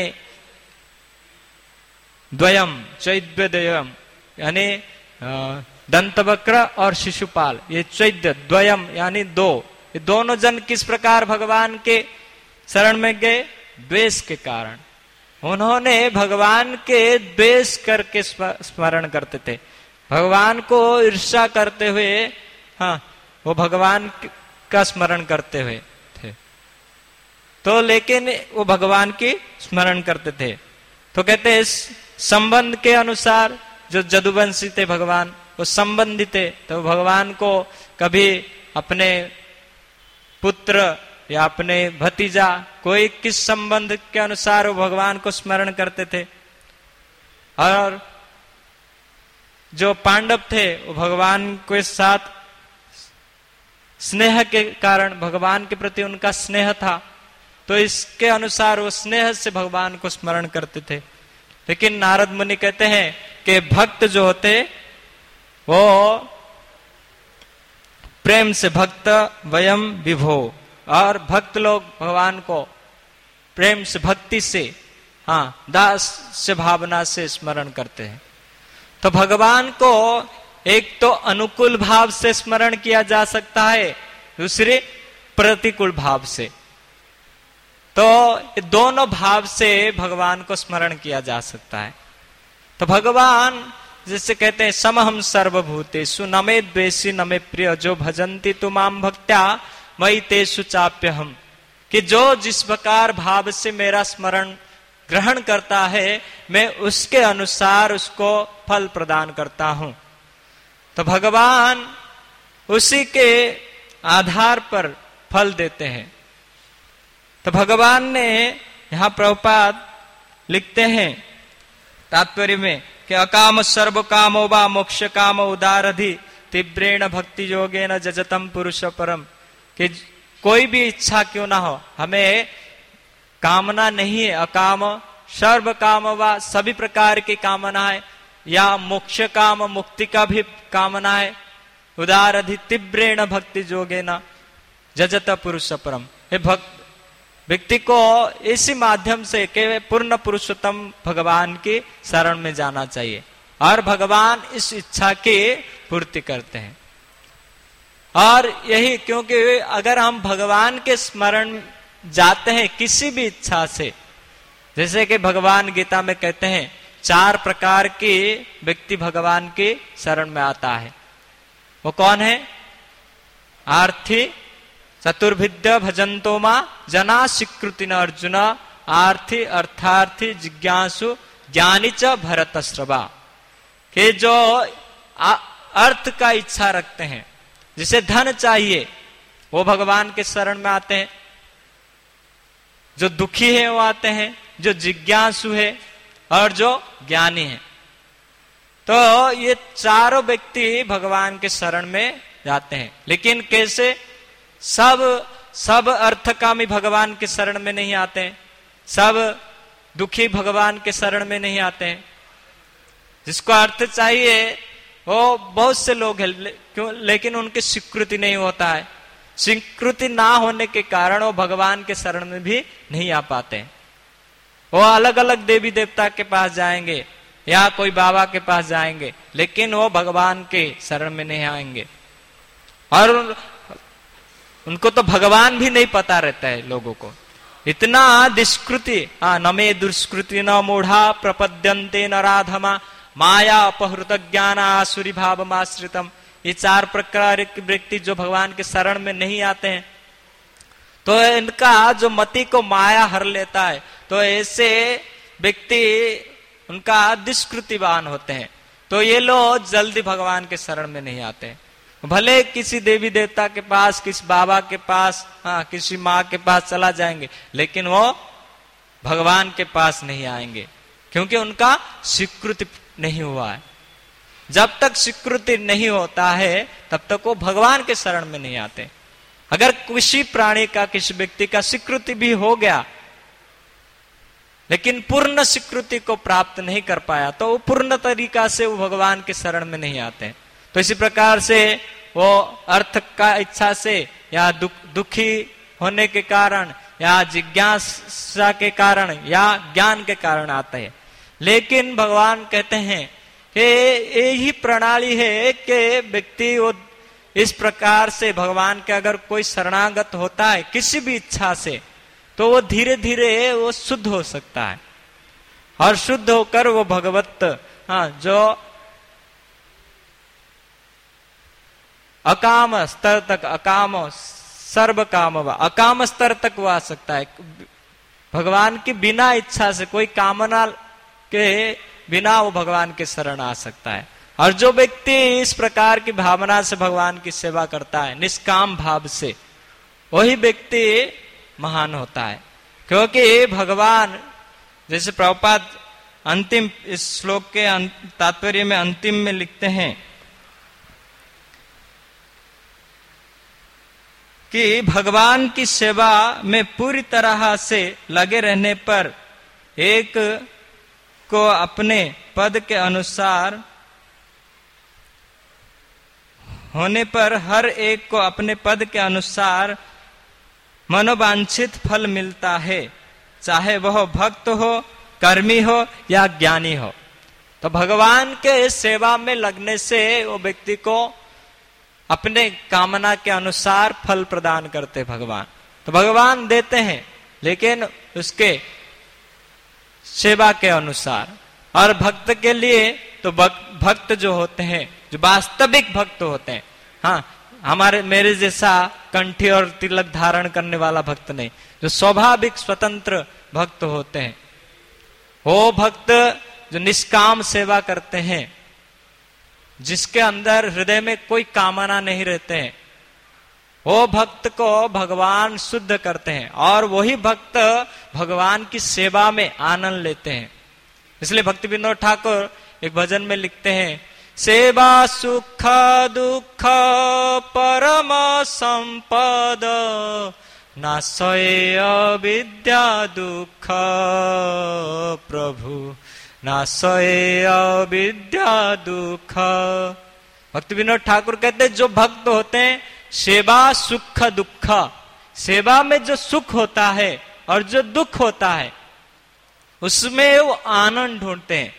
द्वयम, चैद्य द्वयम यानी दंतवक्र और शिशुपाल, ये चैद्य द्वयम यानी दो, ये दोनों जन किस प्रकार भगवान के शरण में गए, द्वेष के कारण। उन्होंने भगवान के द्वेष करके स्मरण करते थे, भगवान को ईर्ष्या करते हुए, हाँ वो भगवान का स्मरण करते हुए थे। तो लेकिन वो भगवान की स्मरण करते थे। तो कहते हैं संबंध के अनुसार जो जदुवंशी थे भगवान, वो संबंधी थे, तो भगवान को कभी अपने पुत्र या अपने भतीजा, कोई किस संबंध के अनुसार वो भगवान को स्मरण करते थे। और जो पांडव थे वो भगवान के साथ स्नेह के कारण, भगवान के प्रति उनका स्नेह था, तो इसके अनुसार वो स्नेह से भगवान को स्मरण करते थे। लेकिन नारद मुनि कहते हैं कि भक्त जो होते वो प्रेम से, भक्त वयम विभो, और भक्त लोग भगवान को प्रेम से, भक्ति से, हाँ दास से भावना से स्मरण करते हैं। तो भगवान को एक तो अनुकूल भाव से स्मरण किया जा सकता है, दूसरे प्रतिकूल भाव से। तो दोनों भाव से भगवान को स्मरण किया जा सकता है। तो भगवान जैसे कहते हैं समहम सर्वभूतेषु न मे द्वेषी न मे प्रिय जो भजन्ति तु माम भक्त्या मयि तेषु चाप्यहम्, कि जो जिस प्रकार भाव से मेरा स्मरण ग्रहण करता है मैं उसके अनुसार उसको फल प्रदान करता हूं। तो भगवान उसी के आधार पर फल देते हैं। तो भगवान ने यहां प्रभुपाद लिखते हैं तात्पर्य में कि अकाम सर्व कामो वा मोक्ष काम उदारधि तीव्रेण भक्ति योगेन जजतम पुरुष परम, कि कोई भी इच्छा क्यों ना हो, हमें कामना नहीं है, अकाम सर्व काम व सभी प्रकार की कामना है, या मोक्ष काम मुक्ति का भी कामना है। उदार अधि तीव्रेण भक्ति जोगेना जजत पुरुष परम। हे भक्त व्यक्ति को इसी माध्यम से के पूर्ण पुरुषोत्तम भगवान की शरण में जाना चाहिए, और भगवान इस इच्छा की पूर्ति करते हैं। और यही क्योंकि अगर हम भगवान के स्मरण जाते हैं किसी भी इच्छा से, जैसे कि भगवान गीता में कहते हैं चार प्रकार की व्यक्ति भगवान की शरण में आता है। वो कौन है? आर्थी चतुर्भिद्य भजंतो मां जना स्वीकृति न अर्जुन, आर्थी अर्थार्थी जिज्ञासु ज्ञानी च भरत श्रवा। के जो अर्थ का इच्छा रखते हैं, जिसे धन चाहिए, वो भगवान के शरण में आते हैं। जो दुखी है वो आते हैं, जो जिज्ञासु है और जो ज्ञानी है। तो ये चारों व्यक्ति भगवान के शरण में जाते हैं। लेकिन कैसे? सब सब अर्थकामी भगवान के शरण में नहीं आते हैं, सब दुखी भगवान के शरण में नहीं आते हैं। जिसको अर्थ चाहिए वो बहुत से लोग हैं, क्यों? लेकिन उनकी स्वीकृति नहीं होता है। स्वीकृति ना होने के कारण वो भगवान के शरण में भी नहीं आ पाते हैं। वो अलग अलग देवी देवता के पास जाएंगे या कोई बाबा के पास जाएंगे, लेकिन वो भगवान के शरण में नहीं आएंगे। और उनको तो भगवान भी नहीं पता रहता है लोगों को। इतना दुष्कृति, हाँ, न मे दुष्कृति न मूढ़ा प्रपद्यन्ते नराधमा माया अपहृत ज्ञान आसुरी भावमाश्रितम। ये चार प्रकार के व्यक्ति जो भगवान के शरण में नहीं आते हैं, तो इनका जो मति को माया हर लेता है। तो ऐसे व्यक्ति उनका दुष्कृतिवान होते हैं, तो ये लोग जल्दी भगवान के शरण में नहीं आते हैं। भले किसी देवी देवता के पास, किसी बाबा के पास, हाँ, किसी माँ के पास चला जाएंगे, लेकिन वो भगवान के पास नहीं आएंगे, क्योंकि उनका स्वीकृति नहीं हुआ है। जब तक स्वीकृति नहीं होता है तब तक वो भगवान के शरण में नहीं आते। अगर किसी प्राणी का, किसी व्यक्ति का स्वीकृति भी हो गया, लेकिन पूर्ण स्वीकृति को प्राप्त नहीं कर पाया, तो वो पूर्ण तरीका से वो भगवान के शरण में नहीं आते। तो इसी प्रकार से वो अर्थ का इच्छा से या दुख, दुखी होने के कारण या जिज्ञासा के कारण या ज्ञान के कारण आते हैं। लेकिन भगवान कहते हैं कि यही प्रणाली है कि व्यक्ति वो इस प्रकार से भगवान के अगर कोई शरणागत होता है किसी भी इच्छा से, तो वो धीरे धीरे वो शुद्ध हो सकता है, और शुद्ध होकर वो भगवत, हाँ, जो अकाम स्तर तक, अकाम सर्व काम व अकाम स्तर तक वो आ सकता है। भगवान की बिना इच्छा से, कोई कामना के बिना वो भगवान के शरण आ सकता है। और जो व्यक्ति इस प्रकार की भावना से भगवान की सेवा करता है, निष्काम भाव से, वही व्यक्ति महान होता है। क्योंकि भगवान, जैसे प्रभुपाद अंतिम इस श्लोक के तात्पर्य में अंतिम में लिखते हैं कि भगवान की सेवा में पूरी तरह से लगे रहने पर एक को अपने पद के अनुसार होने पर हर एक को अपने पद के अनुसार मनोवांछित फल मिलता है, चाहे वह भक्त हो, कर्मी हो या ज्ञानी हो। तो भगवान के सेवा में लगने से वो व्यक्ति को अपने कामना के अनुसार फल प्रदान करते भगवान। तो भगवान देते हैं, लेकिन उसके सेवा के अनुसार। और भक्त के लिए तो भक्त जो होते हैं, जो वास्तविक भक्त होते हैं, हाँ, हमारे मेरे जैसा कंठी और तिलक धारण करने वाला भक्त नहीं, जो स्वाभाविक स्वतंत्र भक्त होते हैं, वो भक्त जो निष्काम सेवा करते हैं, जिसके अंदर हृदय में कोई कामना नहीं रहते हैं, वो भक्त को भगवान शुद्ध करते हैं, और वही भक्त भगवान की सेवा में आनंद लेते हैं। इसलिए भक्ति विनोद ठाकुर एक भजन में लिखते हैं सेवा सुख दुख परम संपद नाशय अविद्या दुख प्रभु नाशय अविद्या दुख। भक्ति विनोद ठाकुर कहते हैं जो भक्त होते हैं सेवा सुख दुख, सेवा में जो सुख होता है और जो दुख होता है उसमें वो आनंद ढूंढते हैं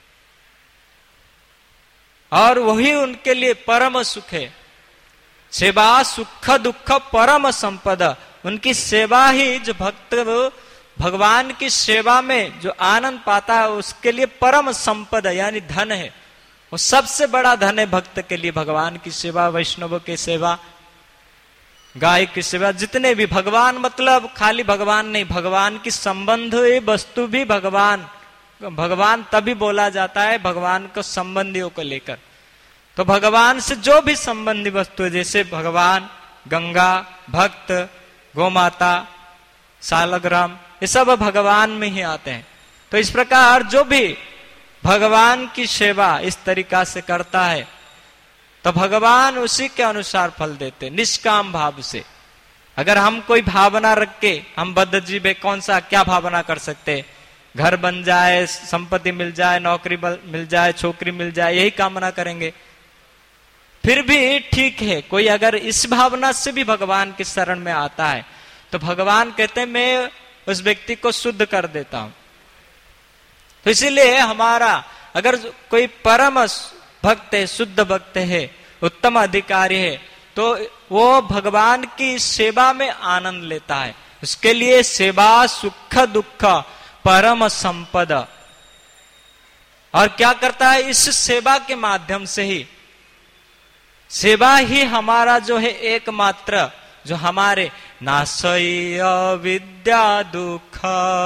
और वही उनके लिए परम सुख है। सेवा सुख दुख परम संपदा, उनकी सेवा ही जो भक्त भगवान की सेवा में जो आनंद पाता है उसके लिए परम संपदा यानी धन है। वो सबसे बड़ा धन है भक्त के लिए, भगवान की सेवा, वैष्णव की सेवा, गाय की सेवा, जितने भी भगवान मतलब खाली भगवान नहीं, भगवान की संबंध ये वस्तु भी भगवान भगवान तभी बोला जाता है भगवान को संबंधियों को लेकर। तो भगवान से जो भी संबंधी वस्तु है जैसे भगवान, गंगा, भक्त, गोमाता, सालग्राम, ये सब भगवान में ही आते हैं। तो इस प्रकार जो भी भगवान की सेवा इस तरीका से करता है तो भगवान उसी के अनुसार फल देते, निष्काम भाव से। अगर हम कोई भावना रख के हम बद्ध जीव है, कौन सा क्या भावना कर सकते, घर बन जाए, संपत्ति मिल जाए, नौकरी मिल जाए, छोकरी मिल जाए, यही कामना करेंगे, फिर भी ठीक है। कोई अगर इस भावना से भी भगवान की शरण में आता है तो भगवान कहते हैं मैं उस व्यक्ति को शुद्ध कर देता हूं। तो इसीलिए हमारा अगर कोई परम भक्त है, शुद्ध भक्त है, उत्तम अधिकारी है, तो वो भगवान की सेवा में आनंद लेता है। उसके लिए सेवा सुख दुख परम संपदा। और क्या करता है, इस सेवा के माध्यम से ही, सेवा ही हमारा जो है एकमात्र जो हमारे नाशय विद्या दुख,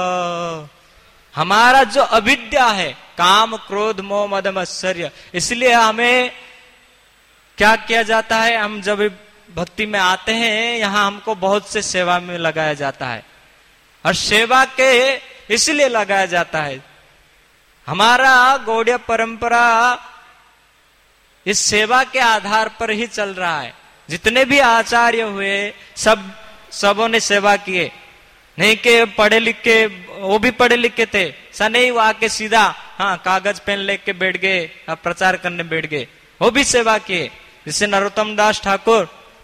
हमारा जो अविद्या है, काम क्रोध मोह मद मत्सर्य, इसलिए हमें क्या किया जाता है, हम जब भक्ति में आते हैं यहां हमको बहुत से सेवा में लगाया जाता है। और सेवा के इसलिए लगाया जाता है, हमारा गौड़ीय परंपरा इस सेवा के आधार पर ही चल रहा है। जितने भी आचार्य हुए सब सबों ने सेवा किए, नहीं के पढ़े लिखे, वो भी पढ़े लिखे थे, ऐसा नहीं वो आके सीधा हाँ कागज पेन लेके बैठ गए, प्रचार करने बैठ गए, वो भी सेवा किए। जैसे नरोत्तम दास ठाकुर,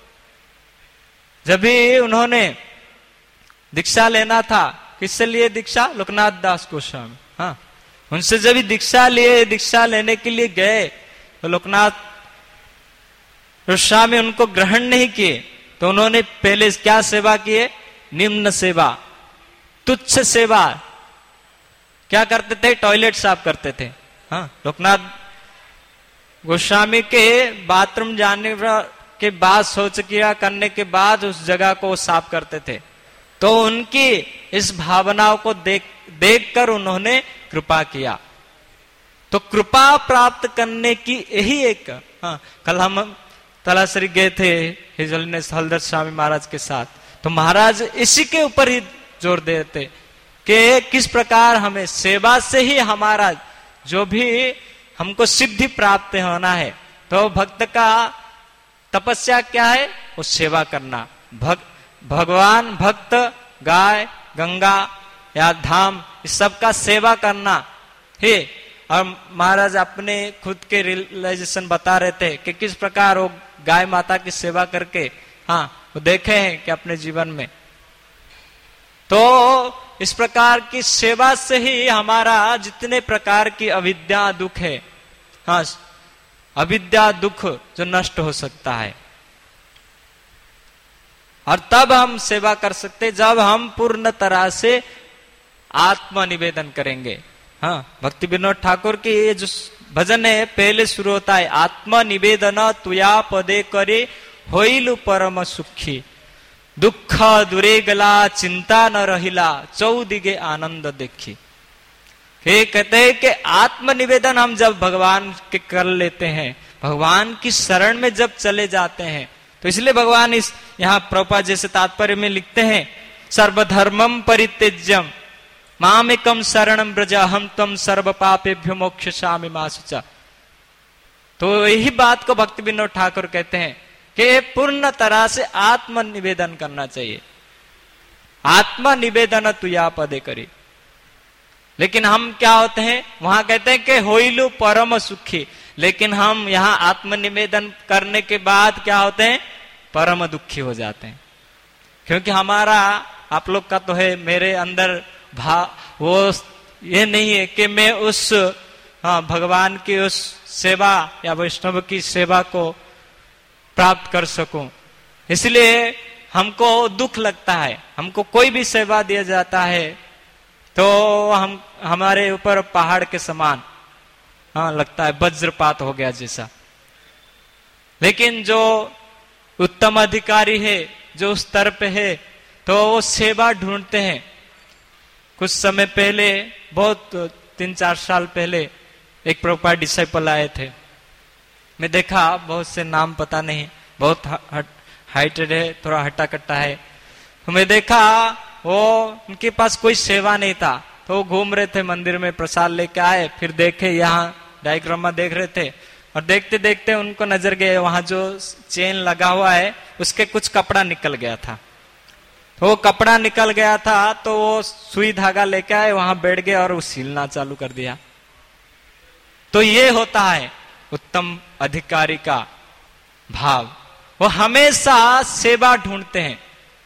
जब भी उन्होंने दीक्षा लेना था, किससे लिए दीक्षा, लोकनाथ दास गोस्वामी, हाँ उनसे जब भी दीक्षा लिए, दीक्षा लेने के लिए गए तो लोकनाथ गोस्वामी उनको ग्रहण नहीं किए। तो उन्होंने पहले क्या सेवा किए, निम्न सेवा, तुच्छ सेवा। क्या करते थे, टॉयलेट साफ करते थे। हाँ लोकनाथ गोस्वामी के बाथरूम जाने के बाद, शौच क्रिया करने के बाद उस जगह को साफ करते थे। तो उनकी इस भावनाओं को देख देखकर उन्होंने कृपा किया। तो कृपा प्राप्त करने की यही एक, हाँ कल हम तलासरी गए थे हिजलनेस हलदर स्वामी महाराज के साथ, तो महाराज इसी के ऊपर ही जोर देते कि किस प्रकार हमें सेवा से ही हमारा जो भी हमको सिद्धि प्राप्त होना है। तो भक्त का तपस्या क्या है, वो सेवा करना। भग, भगवान, भक्त, गाय, गंगा या धाम, इस सब का सेवा करना है। और महाराज अपने खुद के रियलाइजेशन बता रहे थे कि किस प्रकार वो गाय माता की सेवा करके, हाँ वो देखे हैं कि अपने जीवन में। तो इस प्रकार की सेवा से ही हमारा जितने प्रकार की अविद्या दुख है, हाँ अविद्या दुख जो नष्ट हो सकता है। और तब हम सेवा कर सकते जब हम पूर्ण तरह से आत्मनिवेदन करेंगे। हाँ भक्ति विनोद ठाकुर की ये जो भजन है पहले शुरू होता है, आत्मनिवेदन तुया पदे करे होइलु परम सुखी, दुख दूरे गला चिंता न रहिला, चौदिगे आनंद देखी। ये कहते हैं कि आत्मनिवेदन हम जब भगवान के कर लेते हैं, भगवान की शरण में जब चले जाते हैं, तो इसलिए भगवान इस यहाँ प्रभुपाद जैसे तात्पर्य में लिखते हैं, सर्वधर्मम परित्यज्यम मामेकम शरणम ब्रज हम तम सर्व पापेभ्यो मोक्षयामि मा शुचा। तो यही बात को भक्ति विनोद ठाकुर कहते हैं कि पूर्ण तरह से आत्म निवेदन करना चाहिए। आत्म निवेदन तुया पदे करी। लेकिन हम क्या होते हैं, वहां कहते हैं कि होइलु परम सुखी, लेकिन हम यहाँ आत्म निवेदन करने के बाद क्या होते हैं, परम दुखी हो जाते हैं। क्योंकि हमारा, आप लोग का तो है, मेरे अंदर भाव वो ये नहीं है कि मैं उस हाँ भगवान की उस सेवा या वैष्णव की सेवा को प्राप्त कर सकूं। इसलिए हमको दुख लगता है। हमको कोई भी सेवा दिया जाता है तो हम हमारे ऊपर पहाड़ के समान हाँ लगता है, वज्रपात हो गया जैसा। लेकिन जो उत्तम अधिकारी है, जो उस स्तर पे है, तो वो सेवा ढूंढते हैं। कुछ समय पहले, बहुत तीन चार साल पहले, एक प्रभुपाद डिसाइपल आए थे। मैं देखा, बहुत से नाम पता नहीं, बहुत हाइटेड है, थोड़ा हट्टा कट्टा है। तो मैं देखा वो उनके पास कोई सेवा नहीं था, तो वो घूम रहे थे मंदिर में, प्रसाद लेके आए, फिर देखे यहाँ डायग्राम में देख रहे थे, और देखते देखते उनको नजर गए वहां जो चेन लगा हुआ है उसके कुछ कपड़ा निकल गया था। तो वो कपड़ा निकल गया था तो वो सुई धागा लेके आए, वहां बैठ गए और वो सिलना चालू कर दिया। तो ये होता है उत्तम अधिकारी का भाव। वो हमेशा सेवा ढूंढते हैं।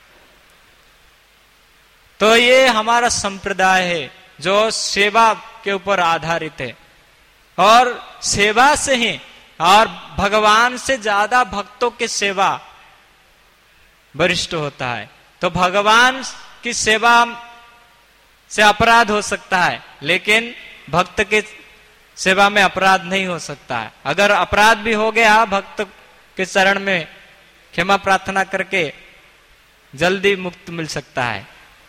तो ये हमारा संप्रदाय है जो सेवा के ऊपर आधारित है, और सेवा से ही, और भगवान से ज्यादा भक्तों की सेवा वरिष्ठ होता है। तो भगवान की सेवा से अपराध हो सकता है, लेकिन भक्त के सेवा में अपराध नहीं हो सकता है। अगर अपराध भी हो गया, भक्त के चरण में क्षमा प्रार्थना करके जल्दी मुक्त मिल सकता है।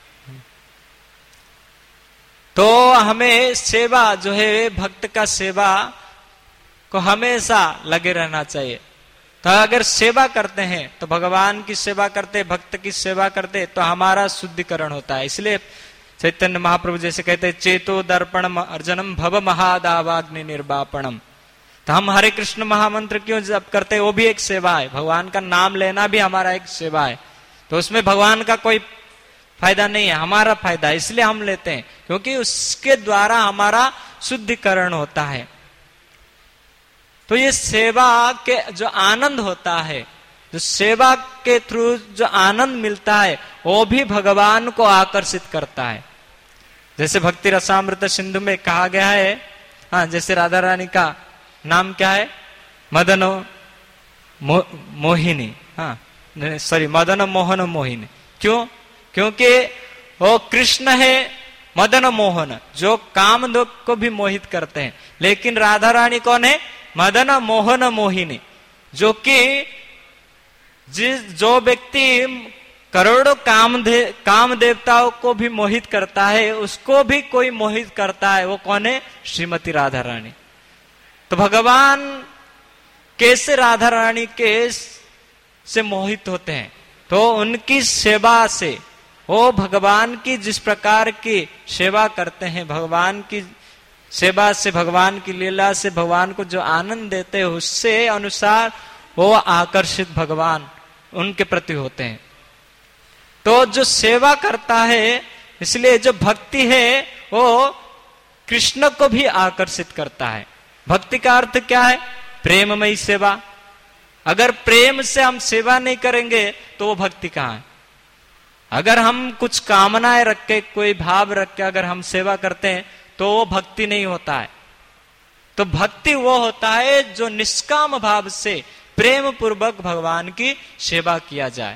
तो हमें सेवा जो है, भक्त का सेवा को हमेशा लगे रहना चाहिए। तो अगर सेवा करते हैं तो भगवान की सेवा करते, भक्त की सेवा करते, तो हमारा शुद्धिकरण होता है। इसलिए चैतन्य महाप्रभु जैसे कहते हैं, चेतो दर्पणम अर्जनम भव महादावाग्नि निर्वापणम। तो हम हरे कृष्ण महामंत्र क्यों जप करते हैं, वो भी एक सेवा है। भगवान का नाम लेना भी हमारा एक सेवा है। तो उसमें भगवान का कोई फायदा नहीं है, हमारा फायदा है, इसलिए हम लेते हैं, क्योंकि उसके द्वारा हमारा शुद्धिकरण होता है। तो ये सेवा के जो आनंद होता है, जो सेवा के थ्रू जो आनंद मिलता है, वो भी भगवान को आकर्षित करता है। जैसे भक्ति रसामृत सिंधु में कहा गया है, हाँ, जैसे राधा रानी का नाम क्या है, मदन मो, मोहिनी, हाँ सॉरी मदन मोहन मोहिनी। क्यों? क्योंकि वो कृष्ण है मदन मोहन, जो कामदेव को भी मोहित करते हैं। लेकिन राधा रानी कौन है? मदन मोहन मोहिनी, जो कि जिस जो व्यक्ति करोड़ों कामदे काम देवताओं को भी मोहित करता है, उसको भी कोई मोहित करता है, वो कौन है? श्रीमती राधा रानी। तो भगवान कैसे राधा रानी के से मोहित होते हैं? तो उनकी सेवा से, वो भगवान की जिस प्रकार की सेवा करते हैं, भगवान की सेवा से, भगवान की लीला से भगवान को जो आनंद देते हैं, उससे अनुसार वो आकर्षित भगवान उनके प्रति होते हैं। तो जो सेवा करता है, इसलिए जो भक्ति है वो कृष्ण को भी आकर्षित करता है। भक्ति का अर्थ क्या है? प्रेममयी सेवा। अगर प्रेम से हम सेवा नहीं करेंगे तो वो भक्ति कहाँ है? अगर हम कुछ कामनाएं रख के, कोई भाव रख के अगर हम सेवा करते हैं तो वो भक्ति नहीं होता है। तो भक्ति वो होता है जो निष्काम भाव से प्रेम पूर्वक भगवान की सेवा किया जाए।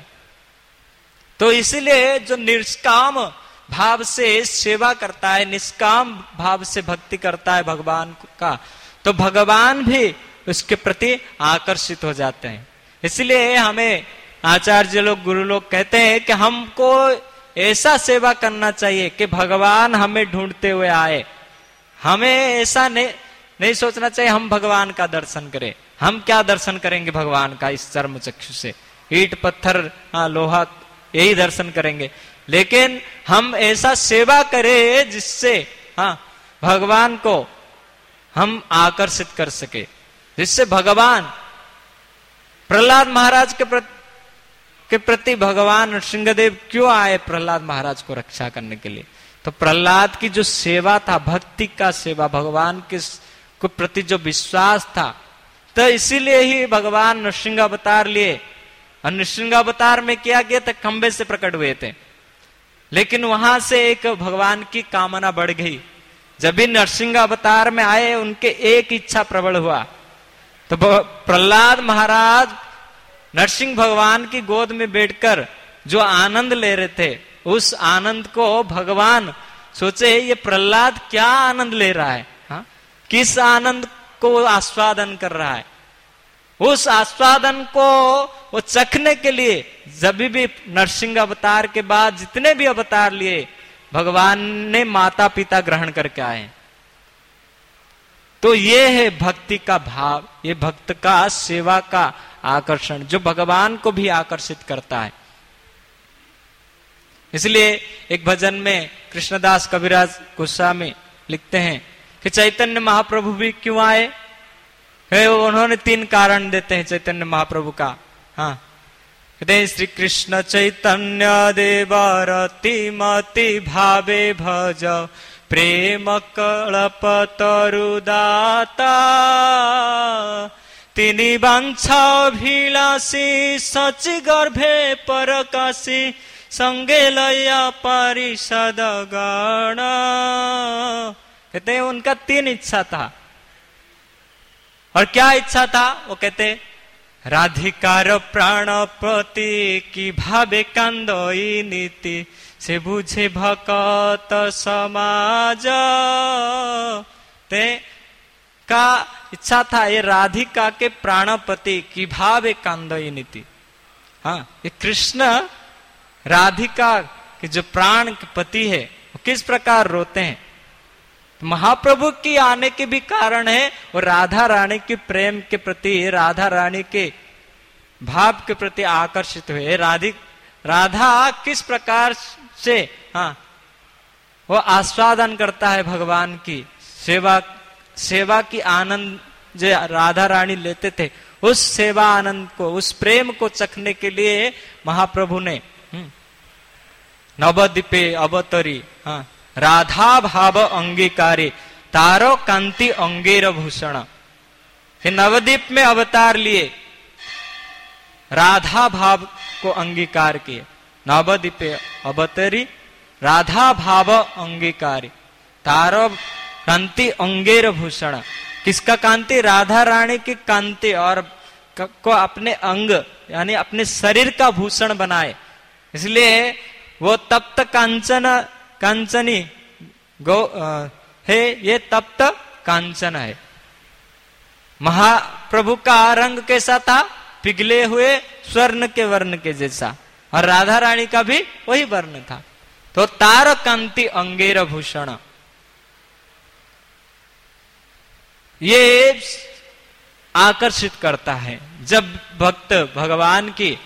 तो इसलिए जो निष्काम भाव से सेवा करता है, निष्काम भाव से भक्ति करता है भगवान का, तो भगवान भी उसके प्रति आकर्षित हो जाते हैं। इसलिए हमें आचार्य लोग, गुरु लोग कहते हैं कि हमको ऐसा सेवा करना चाहिए कि भगवान हमें ढूंढते हुए आए। हमें ऐसा नहीं नहीं सोचना चाहिए हम भगवान का दर्शन करें। हम क्या दर्शन करेंगे भगवान का इस चर्म चक्षु से? ईट पत्थर हाँ लोहा यही दर्शन करेंगे। लेकिन हम ऐसा सेवा करें जिससे हाँ भगवान को हम आकर्षित कर सके। जिससे भगवान प्रहलाद महाराज के प्रति के प्रति भगवान नृसिंहदेव क्यों आए प्रहलाद महाराज को रक्षा करने के लिए? तो प्रहलाद की जो सेवा था, भक्ति का सेवा, भगवान के को प्रति जो विश्वास था, तो इसीलिए ही भगवान नृसिंह अवतार लिए। और नृसिंह अवतार में क्या किया था? खंबे से प्रकट हुए थे। लेकिन वहां से एक भगवान की कामना बढ़ गई। जब भी नरसिंह अवतार में आए, उनके एक इच्छा प्रबल हुआ। तो प्रहलाद महाराज नरसिंह भगवान की गोद में बैठकर जो आनंद ले रहे थे, उस आनंद को भगवान सोचे ये प्रहलाद क्या आनंद ले रहा है, हा? किस आनंद को आस्वादन कर रहा है। उस आस्वादन को वो चखने के लिए जब भी नरसिंह अवतार के बाद जितने भी अवतार लिए, भगवान ने माता पिता ग्रहण करके आए। तो ये है भक्ति का भाव, ये भक्त का सेवा का आकर्षण, जो भगवान को भी आकर्षित करता है। इसलिए एक भजन में कृष्णदास कविराज गोस्वामी लिखते हैं कि चैतन्य महाप्रभु भी क्यों आए है? उन्होंने तीन कारण देते हैं चैतन्य महाप्रभु का। हाँ, कहते हैं श्री कृष्ण चैतन्य देवरति मति भावे भज प्रेम कल्प तरुदाता तिनी वांछाभिलाषी सचि गर्भे परकाशी संगे लया परिषद गण। कहते हैं उनका तीन इच्छा था। और क्या इच्छा था? वो कहते राधिकार प्राणपति की भावे कांदई नीति से बुझे भक्त समाज। ते का इच्छा था ये राधिका के प्राणपति की भावे कांदई नीति। हाँ, ये कृष्ण राधिका के जो प्राण के पति है वो किस प्रकार रोते हैं। तो महाप्रभु की आने के भी कारण है, और राधा रानी के प्रेम के प्रति, राधा रानी के भाव के प्रति आकर्षित हुए। राधि राधा किस प्रकार से हाँ वो आस्वादन करता है भगवान की सेवा, सेवा की आनंद जो राधा रानी लेते थे, उस सेवा आनंद को, उस प्रेम को चखने के लिए महाप्रभु ने नवद्वीपे अवतरी हाँ राधा भाव अंगीकारी तारो कांति अंगेर भूषण। नवद्वीप में अवतार लिए, राधा भाव को अंगीकार किए। नवद्वीपे अवतरी राधा भाव अंगीकारी तारो कांति अंगेर भूषण। किसका कांति? राधा रानी की कांति, और को अपने अंग यानी अपने शरीर का भूषण बनाए। इसलिए वो तप्त कांचन कांचनी गौ है, ये तप्त कांचन है। महाप्रभु का रंग कैसा था? पिघले हुए स्वर्ण के वर्ण के जैसा, और राधा रानी का भी वही वर्ण था। तो तार कांति अंगेर भूषण, ये आकर्षित करता है। जब भक्त भगवान की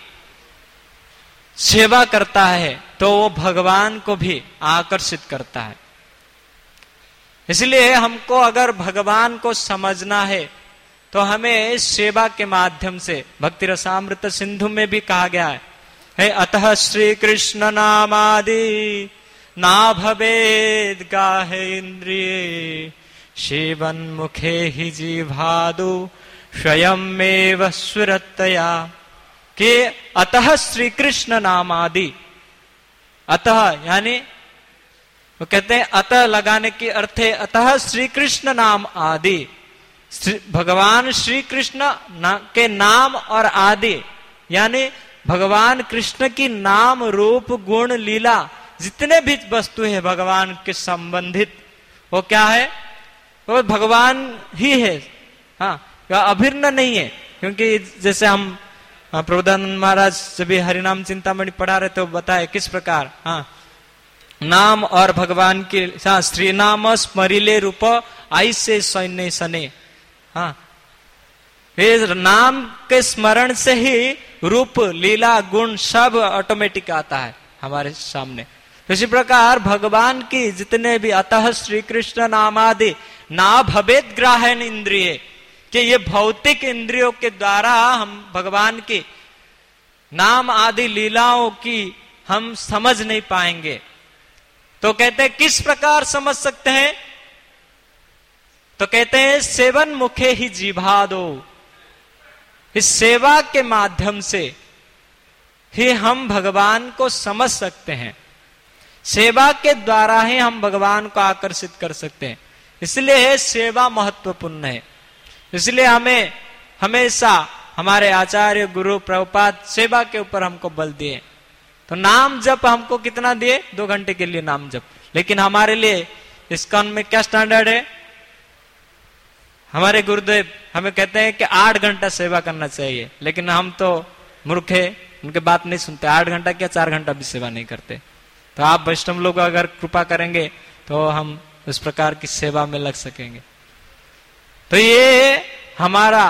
सेवा करता है तो वो भगवान को भी आकर्षित करता है। इसलिए हमको अगर भगवान को समझना है तो हमें सेवा के माध्यम से, भक्ति रसामृत सिंधु में भी कहा गया है, है अतः श्री कृष्ण नामादि ना भवेद गाहे इंद्रिये सेवन मुखे ही जीभादु स्वयमेव सुरतया। कि अतः श्री कृष्ण नामादि, अतः यानी वो कहते हैं अतः लगाने की अर्थ है अतः श्री कृष्ण नाम आदि। भगवान श्री कृष्ण ना, के नाम और आदि यानी भगवान कृष्ण की नाम रूप गुण लीला जितने भी वस्तु है भगवान के संबंधित, वो क्या है? वो भगवान ही है। हाँ, अभिन्न नहीं है। क्योंकि जैसे हम प्रभुदानंद महाराज जब हरिनाम चिंतामणि पढ़ा रहे तो बताए किस प्रकार हाँ नाम और भगवान के हाँ श्री नाम स्मरिले रूप आई से सैन्य सने। हाँ, ये नाम के स्मरण से ही रूप लीला गुण सब ऑटोमेटिक आता है हमारे सामने। तो इसी प्रकार भगवान की जितने भी अतः श्री कृष्ण नामादि ना भवेद ग्राहन इंद्रिय, कि ये भौतिक इंद्रियों के द्वारा हम भगवान की नाम आदि लीलाओं की हम समझ नहीं पाएंगे। तो कहते हैं किस प्रकार समझ सकते हैं? तो कहते हैं सेवन मुखे ही जीभा दो। इस सेवा के माध्यम से ही हम भगवान को समझ सकते हैं। सेवा के द्वारा ही हम भगवान को आकर्षित कर सकते हैं। इसलिए सेवा महत्वपूर्ण है। इसलिए हमें हमेशा हमारे आचार्य गुरु प्रभुपाद सेवा के ऊपर हमको बल दिए। तो नाम जप हमको कितना दिए? दो घंटे के लिए नाम जप। लेकिन हमारे लिए इस्कॉन में क्या स्टैंडर्ड है? हमारे गुरुदेव हमें कहते हैं कि आठ घंटा सेवा करना चाहिए, लेकिन हम तो मूर्ख है, उनके बात नहीं सुनते। आठ घंटा क्या चार घंटा भी सेवा नहीं करते। तो आप वैष्णव लोग अगर कृपा करेंगे तो हम उस प्रकार की सेवा में लग सकेंगे। तो ये हमारा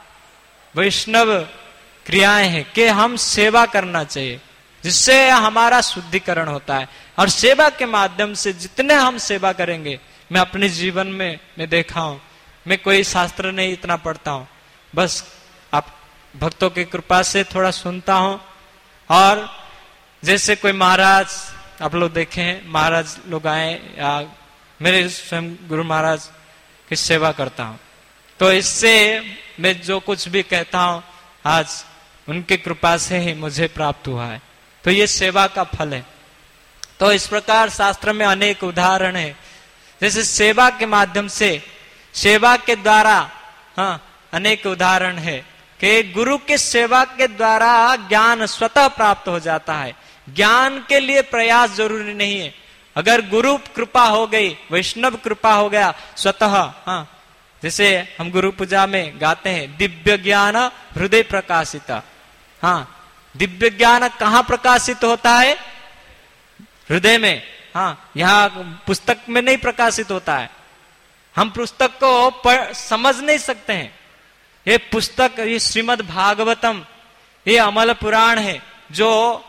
वैष्णव क्रियाएं हैं कि हम सेवा करना चाहिए, जिससे हमारा शुद्धिकरण होता है। और सेवा के माध्यम से जितने हम सेवा करेंगे, मैं अपने जीवन में मैं देखा हूं, मैं कोई शास्त्र नहीं इतना पढ़ता हूं, बस आप भक्तों की कृपा से थोड़ा सुनता हूं। और जैसे कोई महाराज आप लोग देखे हैं, महाराज लोग आए या मेरे स्वयं गुरु महाराज की सेवा करता हूं, तो इससे मैं जो कुछ भी कहता हूं आज उनकी कृपा से ही मुझे प्राप्त हुआ है। तो ये सेवा का फल है। तो इस प्रकार शास्त्र में अनेक उदाहरण है। जैसे सेवा के माध्यम से, सेवा के द्वारा, हाँ अनेक उदाहरण है कि गुरु के सेवा के द्वारा ज्ञान स्वतः प्राप्त हो जाता है। ज्ञान के लिए प्रयास जरूरी नहीं है। अगर गुरु कृपा हो गई, वैष्णव कृपा हो गया स्वतः, हाँ जैसे हम गुरु पूजा में गाते हैं, दिव्य ज्ञान हृदय प्रकाशित। हाँ, दिव्य ज्ञान कहाँ प्रकाशित होता है? हृदय में। हाँ, यहाँ पुस्तक में नहीं प्रकाशित होता है। हम पुस्तक को पढ़ समझ नहीं सकते हैं। ये पुस्तक, ये श्रीमद् भागवतम, ये अमल पुराण है जो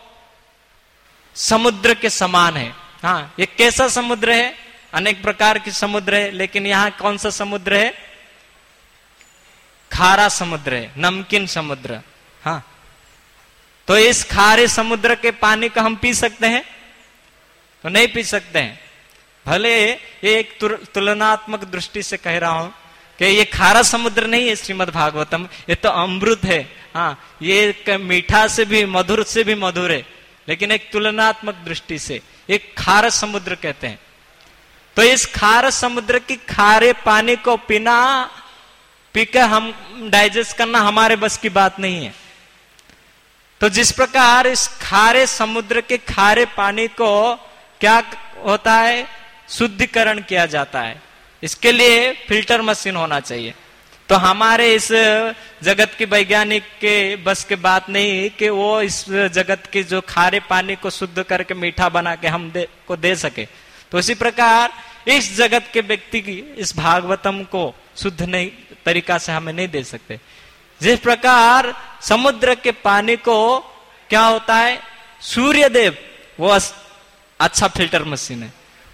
समुद्र के समान है। हाँ, ये कैसा समुद्र है? अनेक प्रकार की समुद्र है, लेकिन यहाँ कौन सा समुद्र है? खारा समुद्र है, नमकीन समुद्र। हाँ, तो इस खारे समुद्र के पानी को हम पी सकते हैं? तो नहीं पी सकते हैं। भले ये एक तुलनात्मक दृष्टि से कह रहा हूं कि ये खारा समुद्र नहीं है श्रीमद् भागवतम, ये तो अमृत है। हाँ, ये मीठा से भी मधुर से भी मधुर है, लेकिन एक तुलनात्मक दृष्टि से एक खारा समुद्र कहते हैं। तो इस खारे समुद्र की खारे पानी को पीना, पीकर हम डाइजेस्ट करना हमारे बस की बात नहीं है। तो जिस प्रकार इस खारे समुद्र के खारे पानी को क्या होता है? शुद्धिकरण किया जाता है। इसके लिए फिल्टर मशीन होना चाहिए। तो हमारे इस जगत की वैज्ञानिक के बस के बात नहीं कि वो इस जगत के जो खारे पानी को शुद्ध करके मीठा बना के हम दे, को दे सके। तो इसी प्रकार इस जगत के व्यक्ति की इस भागवतम को शुद्ध नहीं तरीका से हमें नहीं दे सकते। जिस प्रकार समुद्र के पानी को क्या होता है? सूर्य देव वो अच्छा फिल्टर मशीन है।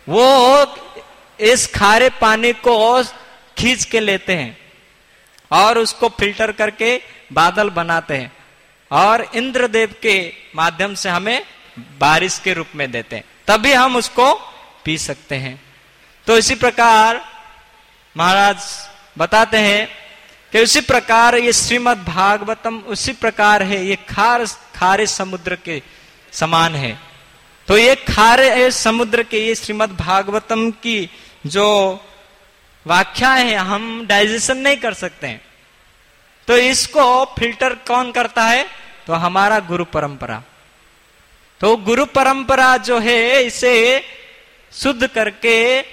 वो इस खारे पानी को खींच के लेते हैं और उसको फिल्टर करके बादल बनाते हैं और इंद्रदेव के माध्यम से हमें बारिश के रूप में देते हैं, तभी हम उसको पी सकते हैं। तो इसी प्रकार महाराज बताते हैं कि उसी प्रकार ये श्रीमद् भागवतम उसी प्रकार है, ये खार खारे समुद्र के समान है। तो ये खारे समुद्र के ये श्रीमद् भागवतम की जो व्याख्या है हम डाइजेशन नहीं कर सकते हैं। तो इसको फिल्टर कौन करता है? तो हमारा गुरु परंपरा। तो गुरु परंपरा जो है इसे शुद्ध करके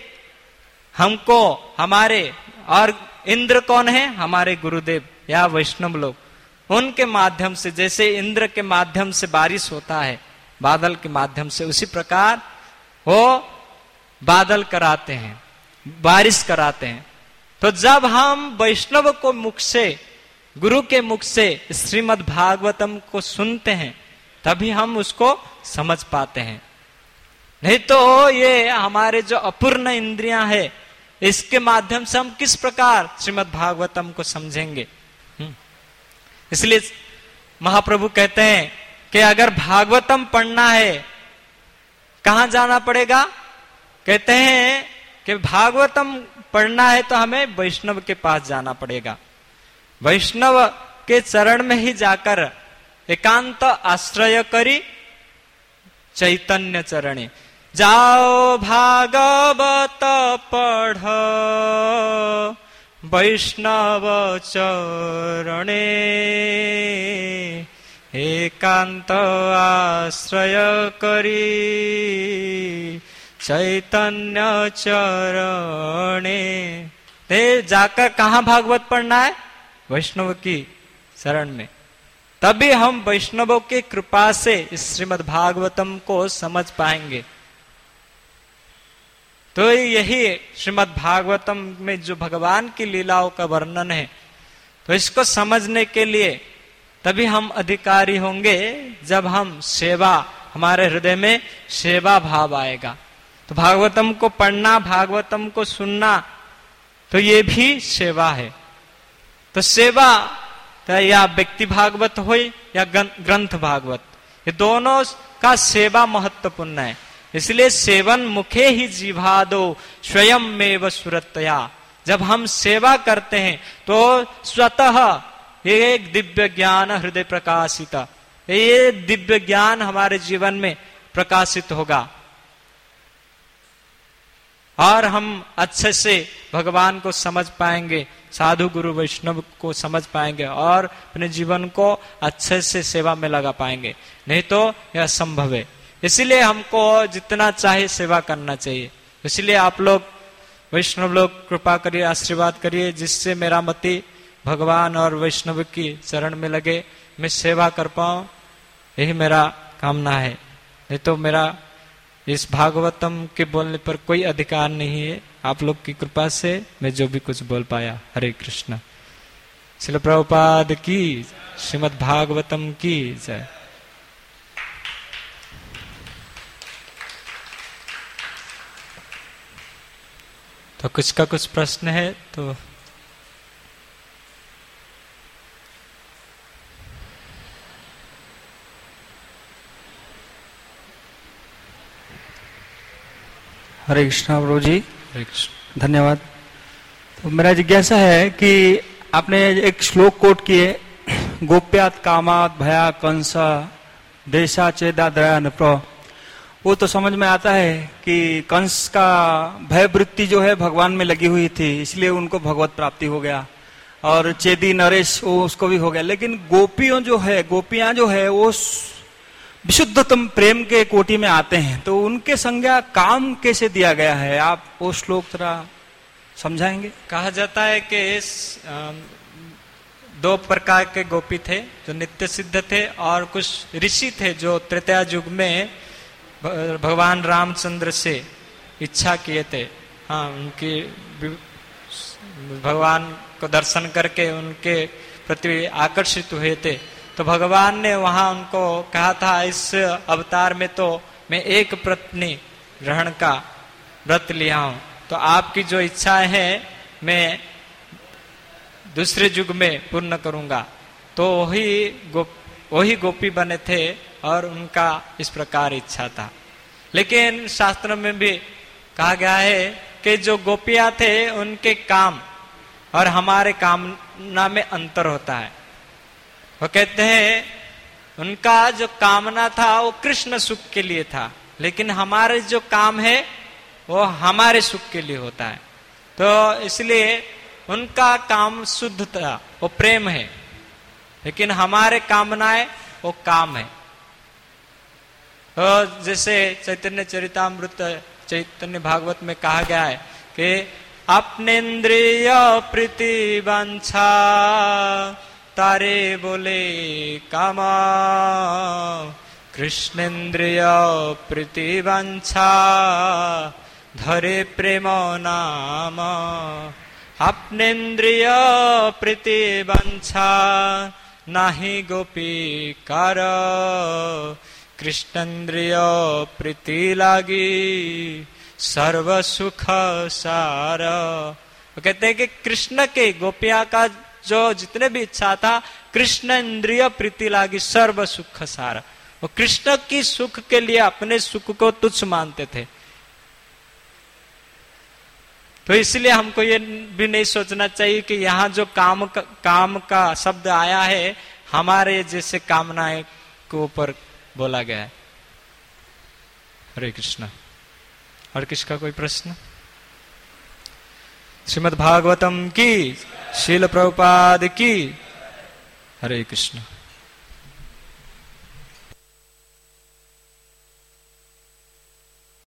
हमको हमारे, और इंद्र कौन है? हमारे गुरुदेव या वैष्णव लोग, उनके माध्यम से, जैसे इंद्र के माध्यम से बारिश होता है बादल के माध्यम से, उसी प्रकार वो बादल कराते हैं, बारिश कराते हैं। तो जब हम वैष्णव को मुख से, गुरु के मुख से श्रीमद् भागवतम को सुनते हैं, तभी हम उसको समझ पाते हैं। नहीं तो ये हमारे जो अपूर्ण इंद्रियां है, इसके माध्यम से हम किस प्रकार श्रीमद् भागवतम को समझेंगे। इसलिए महाप्रभु कहते हैं कि अगर भागवतम पढ़ना है कहां जाना पड़ेगा। कहते हैं कि भागवतम पढ़ना है तो हमें वैष्णव के पास जाना पड़ेगा। वैष्णव के चरण में ही जाकर एकांत आश्रय करी चैतन्य चरणे जाओ भागवत पढ़ वैष्णव चरणे एकांत आश्रय करी चैतन्य चरणे। ते जाकर कहां भागवत पढ़ना है? वैष्णव की शरण में। तभी हम वैष्णवों की कृपा से इस श्रीमद् भागवतम को समझ पाएंगे। तो यही श्रीमद् भागवतम में जो भगवान की लीलाओं का वर्णन है, तो इसको समझने के लिए तभी हम अधिकारी होंगे जब हम सेवा, हमारे हृदय में सेवा भाव आएगा। तो भागवतम को पढ़ना, भागवतम को सुनना, तो ये भी सेवा है। तो सेवा तो या व्यक्ति भागवत हो या ग्रंथ भागवत, ये दोनों का सेवा महत्वपूर्ण है। इसलिए सेवन मुखे ही जीवादो स्वयं में सुरतया। जब हम सेवा करते हैं तो स्वतः एक दिव्य ज्ञान हृदय प्रकाशित, ये दिव्य ज्ञान हमारे जीवन में प्रकाशित होगा और हम अच्छे से भगवान को समझ पाएंगे, साधु गुरु वैष्णव को समझ पाएंगे और अपने जीवन को अच्छे से सेवा में लगा पाएंगे। नहीं तो यह असंभव है। इसीलिए हमको जितना चाहे सेवा करना चाहिए। इसलिए आप लोग वैष्णव लोग कृपा करिए, आशीर्वाद करिए, जिससे मेरा मति भगवान और वैष्णव की चरण में लगे, मैं सेवा कर पाऊं, यही मेरा कामना है। नहीं तो मेरा इस भागवतम के बोलने पर कोई अधिकार नहीं है। आप लोग की कृपा से मैं जो भी कुछ बोल पाया। हरे कृष्ण। श्रील प्रभुपाद की, श्रीमद् भागवतम की जय। तो कुछ का कुछ प्रश्न है तो हरे कृष्णा प्रभु जी। हरे कृष्ण। धन्यवाद। तो मेरा जिज्ञासा है कि आपने एक श्लोक कोट किए, गोप्यात कामात भया कंस देशा चेदा दया नप्र। वो तो समझ में आता है कि कंस का भय वृत्ति जो है भगवान में लगी हुई थी, इसलिए उनको भगवत प्राप्ति हो गया, और चेदी नरेश वो उसको भी हो गया। लेकिन गोपियों जो है, गोपियां जो है वो विशुद्धतम प्रेम के कोटि में आते हैं, तो उनके संज्ञा काम कैसे दिया गया है? आप वो श्लोक थोड़ा समझाएंगे? कहा जाता है कि दो प्रकार के गोपी थे जो नित्य सिद्ध थे, और कुछ ऋषि थे जो त्रेता युग में भगवान रामचंद्र से इच्छा किए थे। हाँ, उनकी भगवान को दर्शन करके उनके प्रति आकर्षित हुए थे। तो भगवान ने वहां उनको कहा था, इस अवतार में तो मैं एक पत्नी ग्रहण का व्रत लिया हूं, तो आपकी जो इच्छाएं हैं मैं दूसरे युग में पूर्ण करूंगा। तो वही गोप वही गोपी बने थे और उनका इस प्रकार इच्छा था। लेकिन शास्त्र में भी कहा गया है कि जो गोपियां थे उनके काम और हमारे कामना में अंतर होता है। वो कहते हैं उनका जो कामना था वो कृष्ण सुख के लिए था, लेकिन हमारे जो काम है वो हमारे सुख के लिए होता है। तो इसलिए उनका काम शुद्ध था, वो प्रेम है, लेकिन हमारे कामनाएं वो काम है। तो जैसे चैतन्य चरितामृत चैतन्य भागवत में कहा गया है कि अपने इंद्रिय प्रीति वांछा तारे बोले कामा, कृष्णेन्द्रिय प्रीति वांछा धरे प्रेम नाम। अपनेन्द्रिय प्रीति वांछा नाही गोपी कार, कृष्णेन्द्रिय प्रीति लागी सर्व सुख सार। वो कहते हैं कि कृष्ण के गोपिया का जो जितने भी इच्छा था, कृष्ण इंद्रिय प्रीति लागी सर्व सुख सार। वो कृष्ण की सुख के लिए अपने सुख को तुच्छ मानते थे। तो इसलिए हमको ये भी नहीं सोचना चाहिए कि यहाँ जो काम का, काम का शब्द आया है हमारे जैसे कामनाएं के ऊपर बोला गया है। हरे कृष्णा। और किसका कोई प्रश्न? श्रीमद् भागवतम की, शील प्रभुपाद की। हरे कृष्ण।